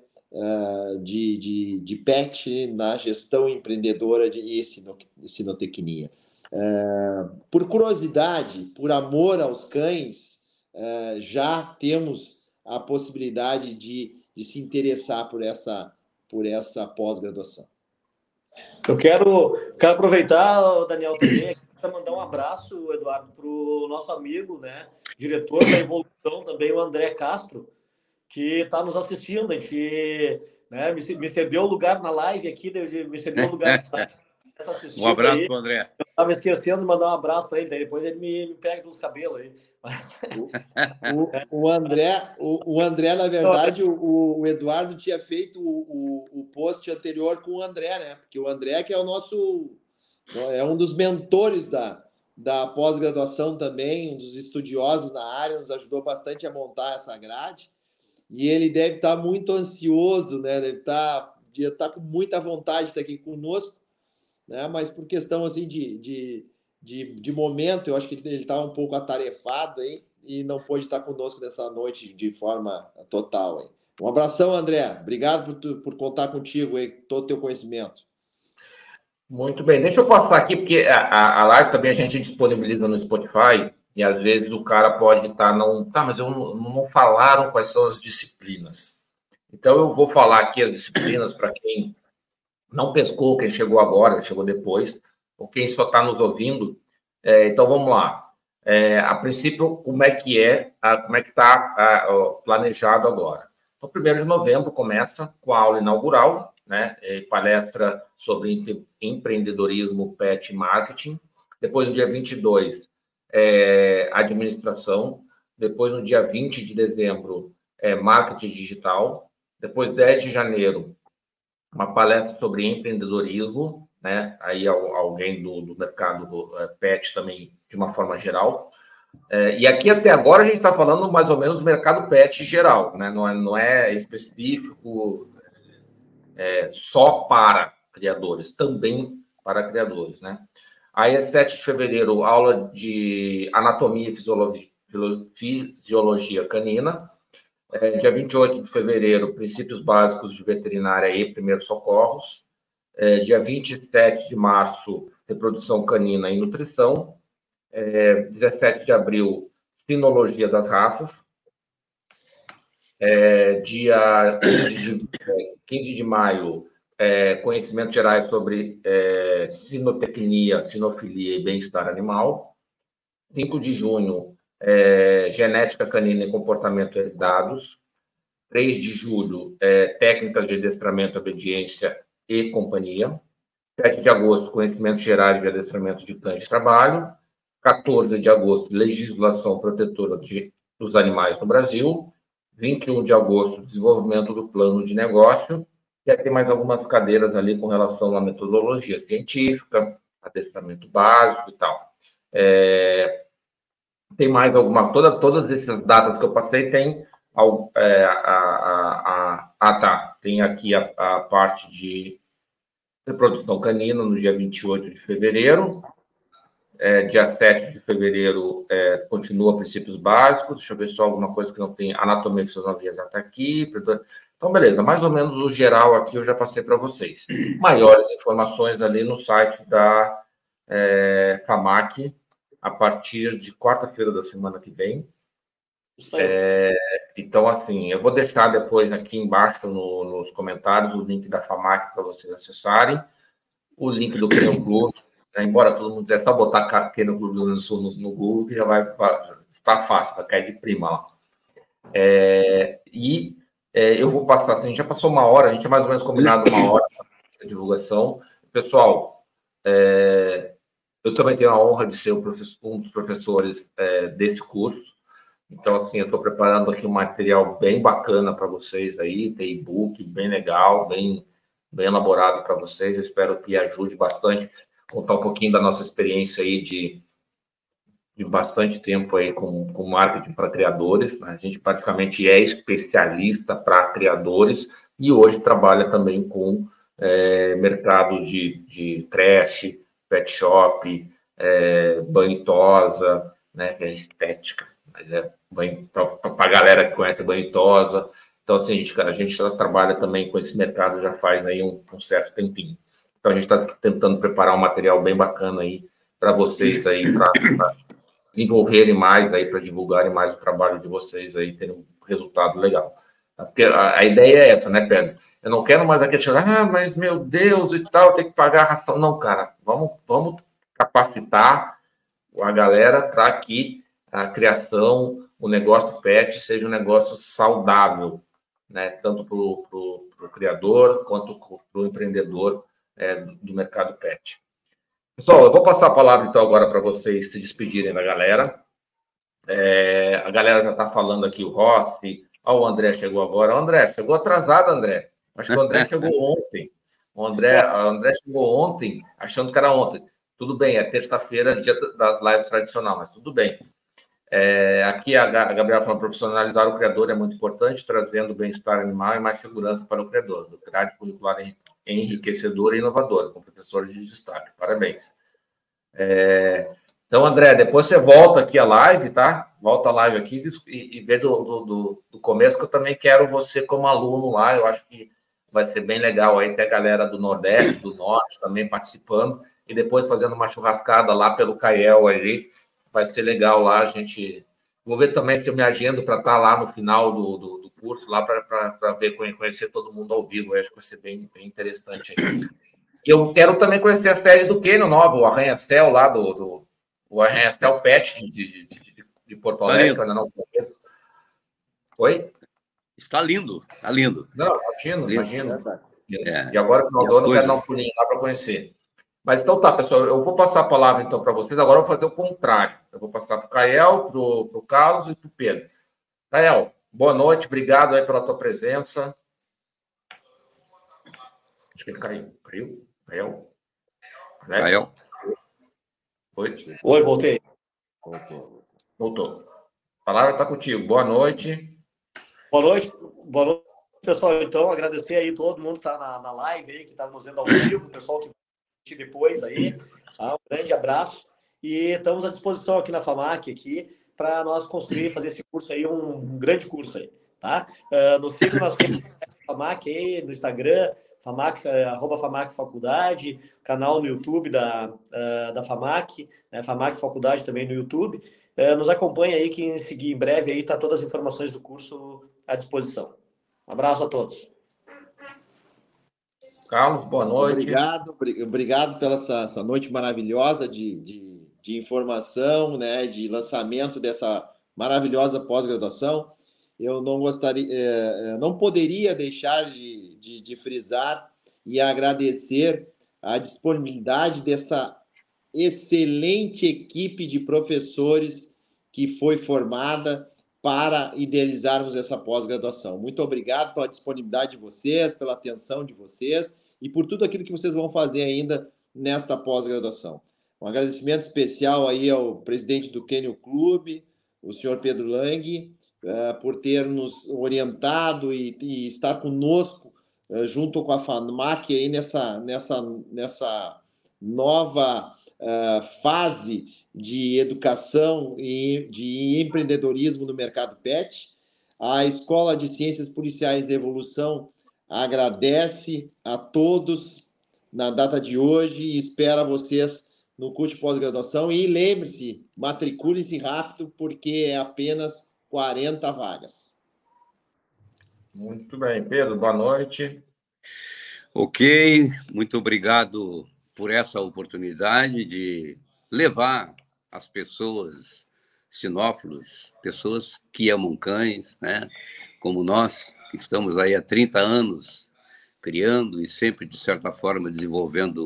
de pet, na gestão empreendedora e sinotecnia. Por curiosidade, por amor aos cães, já temos a possibilidade de se interessar por essa pós-graduação. Eu quero aproveitar, Daniel, também para mandar um abraço, Eduardo, para o nosso amigo, né, diretor da Evolução também, o André Castro, que está nos assistindo. A gente, né, me cedeu lugar na live aqui, me cedeu lugar na live. Um abraço para o André. Eu estava esquecendo de mandar um abraço para ele, daí depois ele me pega pelos cabelos aí. O André, na verdade, o Eduardo tinha feito o post anterior com o André, né? Porque o André que é um dos mentores da pós-graduação também, um dos estudiosos na área, nos ajudou bastante a montar essa grade. E ele deve estar muito ansioso, né? Deve estar com muita vontade de estar aqui conosco, né? Mas por questão assim de momento, eu acho que ele está um pouco atarefado aí e não pôde estar conosco nessa noite de forma total. Aí. Um abração, André. Obrigado por contar contigo aí, todo o teu conhecimento. Muito bem. Deixa eu passar aqui, porque a live também a gente disponibiliza no Spotify e às vezes o cara pode estar mas eu não falaram quais são as disciplinas. Então eu vou falar aqui as disciplinas para quem não pescou, quem chegou agora, chegou depois, ou quem só está nos ouvindo. Então, vamos lá. A princípio, como é que está planejado agora? Então, 1º de novembro começa com a aula inaugural, né? Palestra sobre empreendedorismo, pet e marketing. Depois, no dia 22, administração. Depois, no dia 20 de dezembro, marketing digital. Depois, 10 de janeiro, uma palestra sobre empreendedorismo, né? Aí alguém do mercado do pet também, de uma forma geral. E aqui, até agora, a gente está falando mais ou menos do mercado pet geral, né? Não é específico só para criadores, também para criadores, né? Aí, 7 de fevereiro, aula de anatomia e fisiologia canina. Dia 28 de fevereiro, princípios básicos de veterinária e primeiros socorros. Dia 27 de março, reprodução canina e nutrição. 17 de abril, sinologia das raças. Dia 15 de maio, conhecimentos gerais sobre sinotecnia, sinofilia e bem-estar animal. 5 de junho, genética canina e comportamento herdados. 3 de julho, técnicas de adestramento, obediência e companhia. 7 de agosto, conhecimentos gerais de adestramento de cães de trabalho. 14 de agosto, legislação protetora dos animais no Brasil. 21 de agosto, desenvolvimento do plano de negócio. E aí tem mais algumas cadeiras ali com relação à metodologia científica, adestramento básico e tal. Tem mais alguma... Todas essas datas que eu passei tem... Tem aqui a parte de reprodução canina no dia 28 de fevereiro. Dia 7 de fevereiro continua princípios básicos. Deixa eu ver só alguma coisa que não tem. Anatomia e fisiologia já está aqui. Então, beleza. Mais ou menos o geral aqui eu já passei para vocês. Maiores informações ali no site da FAMAC a partir de quarta-feira da semana que vem. Então, assim, eu vou deixar depois aqui embaixo nos comentários o link da FAMAC para vocês acessarem, o link do Kennel Club, né? Embora todo mundo dissesse só botar Kennel Club do Rio Grande do Sul no Google, que já vai estar fácil, vai cair de prima lá. E Eu vou passar, a gente já passou uma hora, a gente tinha mais ou menos combinado uma hora de divulgação. Pessoal, eu também tenho a honra de ser um dos professores desse curso. Então, assim, eu estou preparando aqui um material bem bacana para vocês aí, tem e-book bem legal, bem elaborado para vocês. Eu espero que ajude bastante, contar um pouquinho da nossa experiência aí de bastante tempo aí com marketing para criadores. A gente praticamente é especialista para criadores e hoje trabalha também com mercado de creche, pet shop, banho e tosa, né, que é estética, mas para a galera que conhece banho e tosa. Então, assim, a gente trabalha também com esse mercado já faz aí um certo tempinho. Então, a gente está tentando preparar um material bem bacana aí para vocês aí, para desenvolverem mais aí, para divulgarem mais o trabalho de vocês aí, terem um resultado legal. Porque a ideia é essa, né, Pedro? Eu não quero mais aquele mas meu Deus e tal, tem que pagar a ração. Não, cara, vamos capacitar a galera para que a criação, o negócio pet seja um negócio saudável, né? Tanto para o criador quanto para o empreendedor do mercado pet. Pessoal, eu vou passar a palavra então agora para vocês se despedirem da galera. A galera já está falando aqui, o Rossi. O André chegou agora. O André, chegou atrasado, André. Acho que o André chegou ontem. O André chegou ontem, achando que era ontem. Tudo bem, é terça-feira, dia das lives tradicional, mas tudo bem. Aqui a Gabriela falando, profissionalizar o criador é muito importante, trazendo bem-estar animal e mais segurança para o criador. Grade curricular enriquecedora e inovadora, com professores de destaque. Parabéns. Então, André, depois você volta aqui a live, tá? Volta a live aqui e vê do começo, que eu também quero você como aluno lá. Eu acho que vai ser bem legal aí ter a galera do Nordeste, do Norte também participando e depois fazendo uma churrascada lá pelo Cael ali. Vai ser legal lá, a gente... Vou ver também se eu me agendo para estar lá no final do curso, lá para ver, conhecer todo mundo ao vivo. Eu acho que vai ser bem interessante aí. E eu quero também conhecer a série do Kênio nova, o Arranha-Céu lá o Arranha-Céu Pet de Porto Alegre, que eu ainda não conheço. Oi? Está lindo, está lindo. Não, imagino. E agora, no final do ano, eu quero dar um pulinho lá para conhecer. Mas então tá, pessoal, eu vou passar a palavra então para vocês. Agora eu vou fazer o contrário. Eu vou passar para o Cael, para o Carlos e para o Pedro. Cael, boa noite, obrigado aí pela tua presença. Acho que ele caiu. Cael? Oi, voltei. Voltou. A palavra está contigo. Boa noite. Boa noite, pessoal. Então, agradecer aí todo mundo que está na live aí, que está nos vendo ao vivo, o pessoal que vai depois aí. Tá? Um grande abraço. E estamos à disposição aqui na FAMAC para nós construir, fazer esse curso aí, um grande curso aí. Tá? Nos sigam nas redes da FAMAC aí, no Instagram, FAMAC, @FAMAC Faculdade, canal no YouTube da FAMAC, né? FAMAC Faculdade também no YouTube. Nos acompanhe aí, que em breve aí tá todas as informações do curso à disposição. Um abraço a todos. Carlos, boa noite. Obrigado pela essa noite maravilhosa de informação, né, de lançamento dessa maravilhosa pós-graduação. Eu não poderia deixar de frisar e agradecer a disponibilidade dessa excelente equipe de professores que foi formada para idealizarmos essa pós-graduação. Muito obrigado pela disponibilidade de vocês, pela atenção de vocês e por tudo aquilo que vocês vão fazer ainda nesta pós-graduação. Um agradecimento especial aí ao presidente do Kênio Clube, o senhor Pedro Lang, por ter nos orientado e estar conosco junto com a FAMAC aí nessa nova fase de educação e de empreendedorismo no mercado pet. A Escola de Ciências Policiais e Evolução agradece a todos na data de hoje e espera vocês no curso de pós-graduação. E lembre-se, matricule-se rápido, porque é apenas 40 vagas. Muito bem. Pedro, boa noite. Ok, muito obrigado por essa oportunidade de levar as pessoas sinófilos, pessoas que amam cães, né, como nós, Estamos aí há 30 anos criando e sempre, de certa forma, desenvolvendo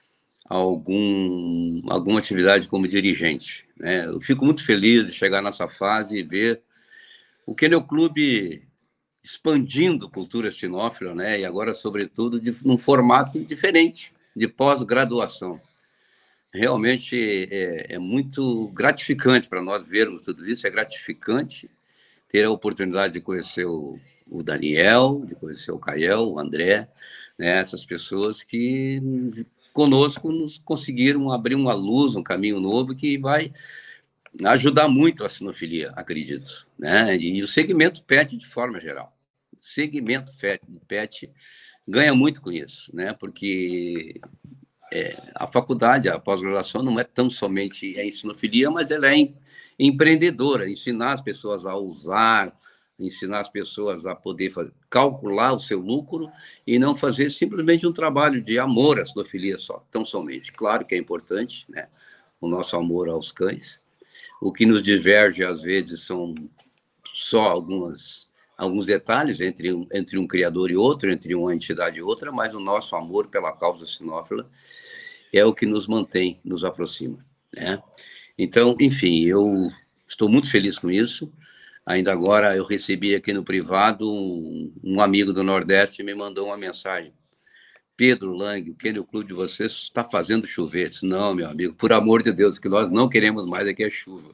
alguma atividade como dirigente, né? Eu fico muito feliz de chegar nessa fase e ver o Kennel Club expandindo cultura sinófila, né? E agora, sobretudo, num formato diferente, de pós-graduação. Realmente é muito gratificante para nós vermos tudo isso, é gratificante ter a oportunidade de conhecer o Daniel, de conhecer o Cael, o André, né? Essas pessoas que conosco nos conseguiram abrir uma luz, um caminho novo que vai ajudar muito a sinofilia, acredito, né? E o segmento PET de forma geral. O segmento PET ganha muito com isso, né? Porque a faculdade, a pós-graduação não é tão somente em sinofilia, mas ela é empreendedora, ensinar as pessoas a usar, ensinar as pessoas a poder calcular o seu lucro e não fazer simplesmente um trabalho de amor à sinofilia só, tão somente. Claro que é importante, né? O nosso amor aos cães. O que nos diverge, às vezes, são só alguns detalhes entre um criador e outro, entre uma entidade e outra, mas o nosso amor pela causa sinófila é o que nos mantém, nos aproxima, né? Então, enfim, eu estou muito feliz com isso. Ainda agora eu recebi aqui no privado um amigo do Nordeste me mandou uma mensagem. Pedro Lang, o Kennel Club de vocês está fazendo chover. Eu disse, não, meu amigo, por amor de Deus, o que nós não queremos mais aqui é chuva.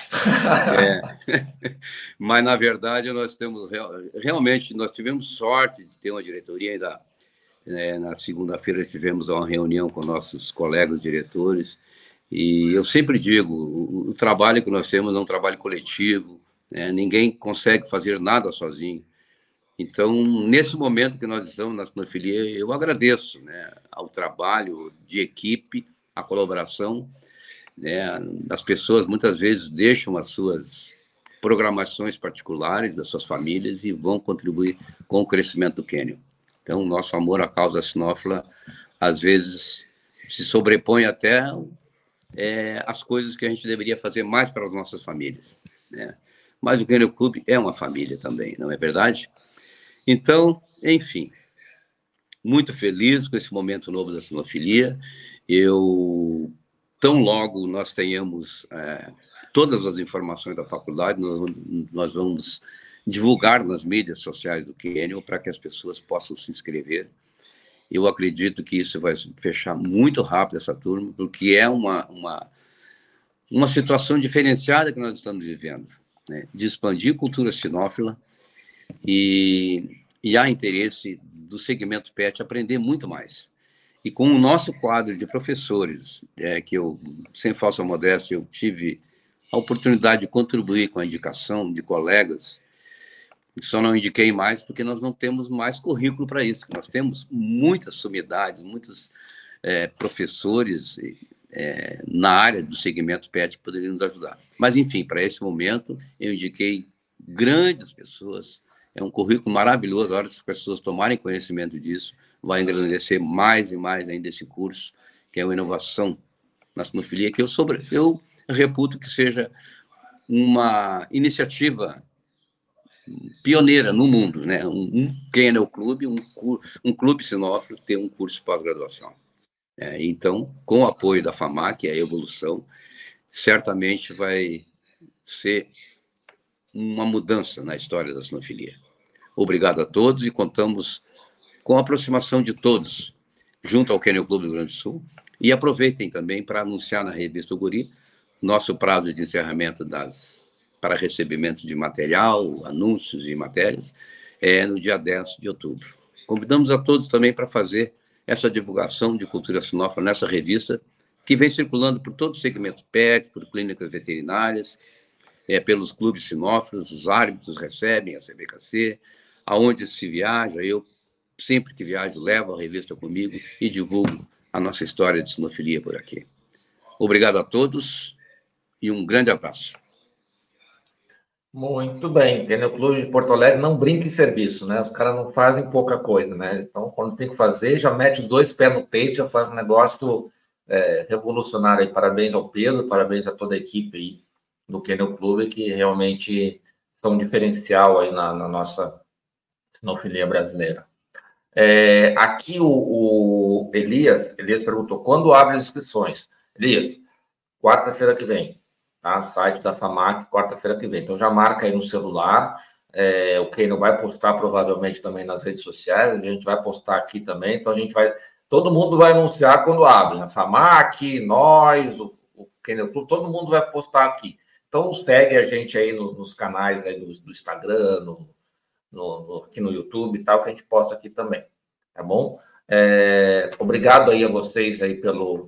Mas, na verdade, nós temos realmente, nós tivemos sorte de ter uma diretoria ainda. Na segunda-feira tivemos uma reunião com nossos colegas diretores e eu sempre digo, o trabalho que nós temos é um trabalho coletivo, né? Ninguém consegue fazer nada sozinho. Então, nesse momento que nós estamos na sinofilia, eu agradeço, né, ao trabalho de equipe, a colaboração, né? As pessoas muitas vezes deixam as suas programações particulares das suas famílias e vão contribuir com o crescimento do Kennel. Então, o nosso amor à causa sinófila, às vezes, se sobrepõe até as coisas que a gente deveria fazer mais para as nossas famílias, né? Mas o Kennel Club é uma família também, não é verdade? Então, enfim, muito feliz com esse momento novo da sinofilia. Tão logo nós tenhamos todas as informações da faculdade, nós vamos divulgar nas mídias sociais do Kennel para que as pessoas possam se inscrever. Eu acredito que isso vai fechar muito rápido essa turma, porque é uma situação diferenciada que nós estamos vivendo, né? De expandir cultura sinófila e há interesse do segmento PET aprender muito mais. E com o nosso quadro de professores, que eu, sem falsa modéstia, eu tive a oportunidade de contribuir com a indicação de colegas. Só não indiquei mais porque nós não temos mais currículo para isso. Nós temos muitas sumidades, muitos professores na área do segmento PET que poderiam nos ajudar. Mas, enfim, para esse momento, eu indiquei grandes pessoas. É um currículo maravilhoso. A hora que as pessoas tomarem conhecimento disso, vai engrandecer mais e mais ainda esse curso, que é uma inovação na sinofilia, que eu reputo que seja uma iniciativa pioneira no mundo, né? Um Kennel Club, um clube sinófilo ter um curso de pós-graduação. Então, com o apoio da FAMAC, a evolução, certamente vai ser uma mudança na história da sinofilia. Obrigado a todos e contamos com a aproximação de todos junto ao Kennel Club do Rio Grande do Sul. E aproveitem também para anunciar na revista O Guri nosso prazo de encerramento para recebimento de material, anúncios e matérias, no dia 10 de outubro. Convidamos a todos também para fazer essa divulgação de cultura sinófila nessa revista, que vem circulando por todo o segmento PET, por clínicas veterinárias, pelos clubes sinófilos, os árbitros recebem a CBKC, aonde se viaja, eu sempre que viajo levo a revista comigo e divulgo a nossa história de sinofilia por aqui. Obrigado a todos e um grande abraço. Muito bem, Kennel Clube de Porto Alegre não brinca em serviço, né? Os caras não fazem pouca coisa, né? Então, quando tem que fazer, já mete os dois pés no peito, já faz um negócio revolucionário aí. Parabéns ao Pedro, parabéns a toda a equipe aí do Kennel Clube, que realmente são um diferencial aí na nossa Sinofilia brasileira. Aqui o Elias perguntou, quando abre as inscrições? Elias, quarta-feira que vem, tá? Site da FAMAC, quarta-feira que vem. Então já marca aí no celular. O Keino vai postar provavelmente também nas redes sociais, a gente vai postar aqui também, então todo mundo vai anunciar quando abre, a FAMAC, nós, o Keino Clube, todo mundo vai postar aqui. Então segue a gente aí nos canais aí do Instagram, aqui no YouTube e tal, que a gente posta aqui também, tá bom? Obrigado aí a vocês aí pela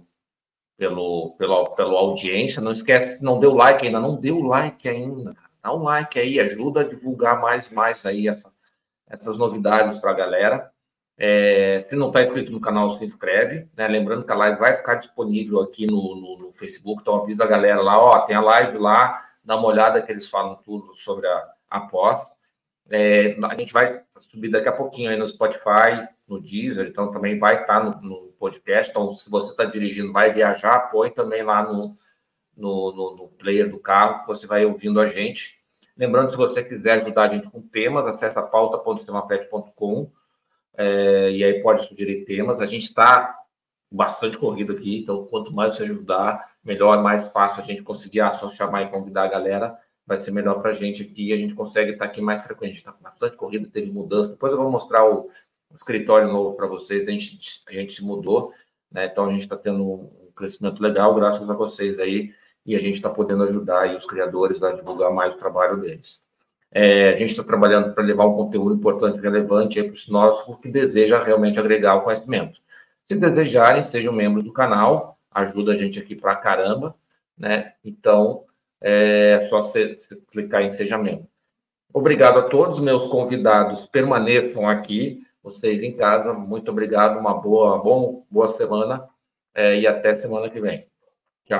audiência, não esquece, não deu like ainda, cara. Dá um like aí, ajuda a divulgar mais aí essas novidades para a galera. Se não está inscrito no canal, se inscreve, né? Lembrando que a live vai ficar disponível aqui no Facebook, então avisa a galera lá, tem a live lá, dá uma olhada que eles falam tudo sobre a pós. A gente vai subir daqui a pouquinho aí no Spotify, no Deezer, então também vai estar no podcast. Então, se você está dirigindo, vai viajar, põe também lá no player do carro, que você vai ouvindo a gente. Lembrando, se você quiser ajudar a gente com temas, acessa pauta.sistemapet.com e aí pode sugerir temas. A gente está bastante corrido aqui, então quanto mais você ajudar, melhor, mais fácil a gente conseguir só chamar e convidar a galera, vai ser melhor para a gente aqui, a gente consegue estar aqui mais frequente. A gente está com bastante corrida, teve mudança. Depois eu vou mostrar o escritório novo para vocês, a gente se mudou, né? Então a gente está tendo um crescimento legal, graças a vocês aí, e a gente está podendo ajudar aí os criadores a divulgar mais o trabalho deles. A gente está trabalhando para levar um conteúdo importante e relevante para os nossos que deseja realmente agregar o conhecimento. Se desejarem, sejam membros do canal, ajuda a gente aqui pra caramba, né? Então, é só você clicar em Seja Membro. Obrigado a todos, meus convidados permaneçam aqui, vocês em casa, muito obrigado, uma boa semana, e até semana que vem. Tchau.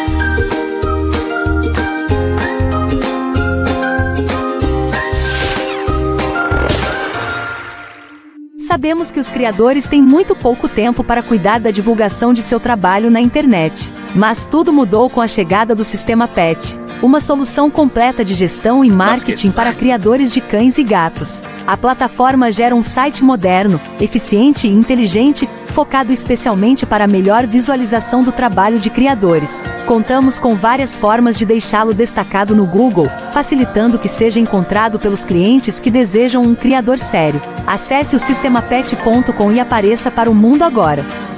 Sabemos que os criadores têm muito pouco tempo para cuidar da divulgação de seu trabalho na internet. Mas tudo mudou com a chegada do Sistema Pet, uma solução completa de gestão e marketing para criadores de cães e gatos. A plataforma gera um site moderno, eficiente e inteligente, focado especialmente para a melhor visualização do trabalho de criadores. Contamos com várias formas de deixá-lo destacado no Google, facilitando que seja encontrado pelos clientes que desejam um criador sério. Acesse o sistemapet.com e apareça para o mundo agora.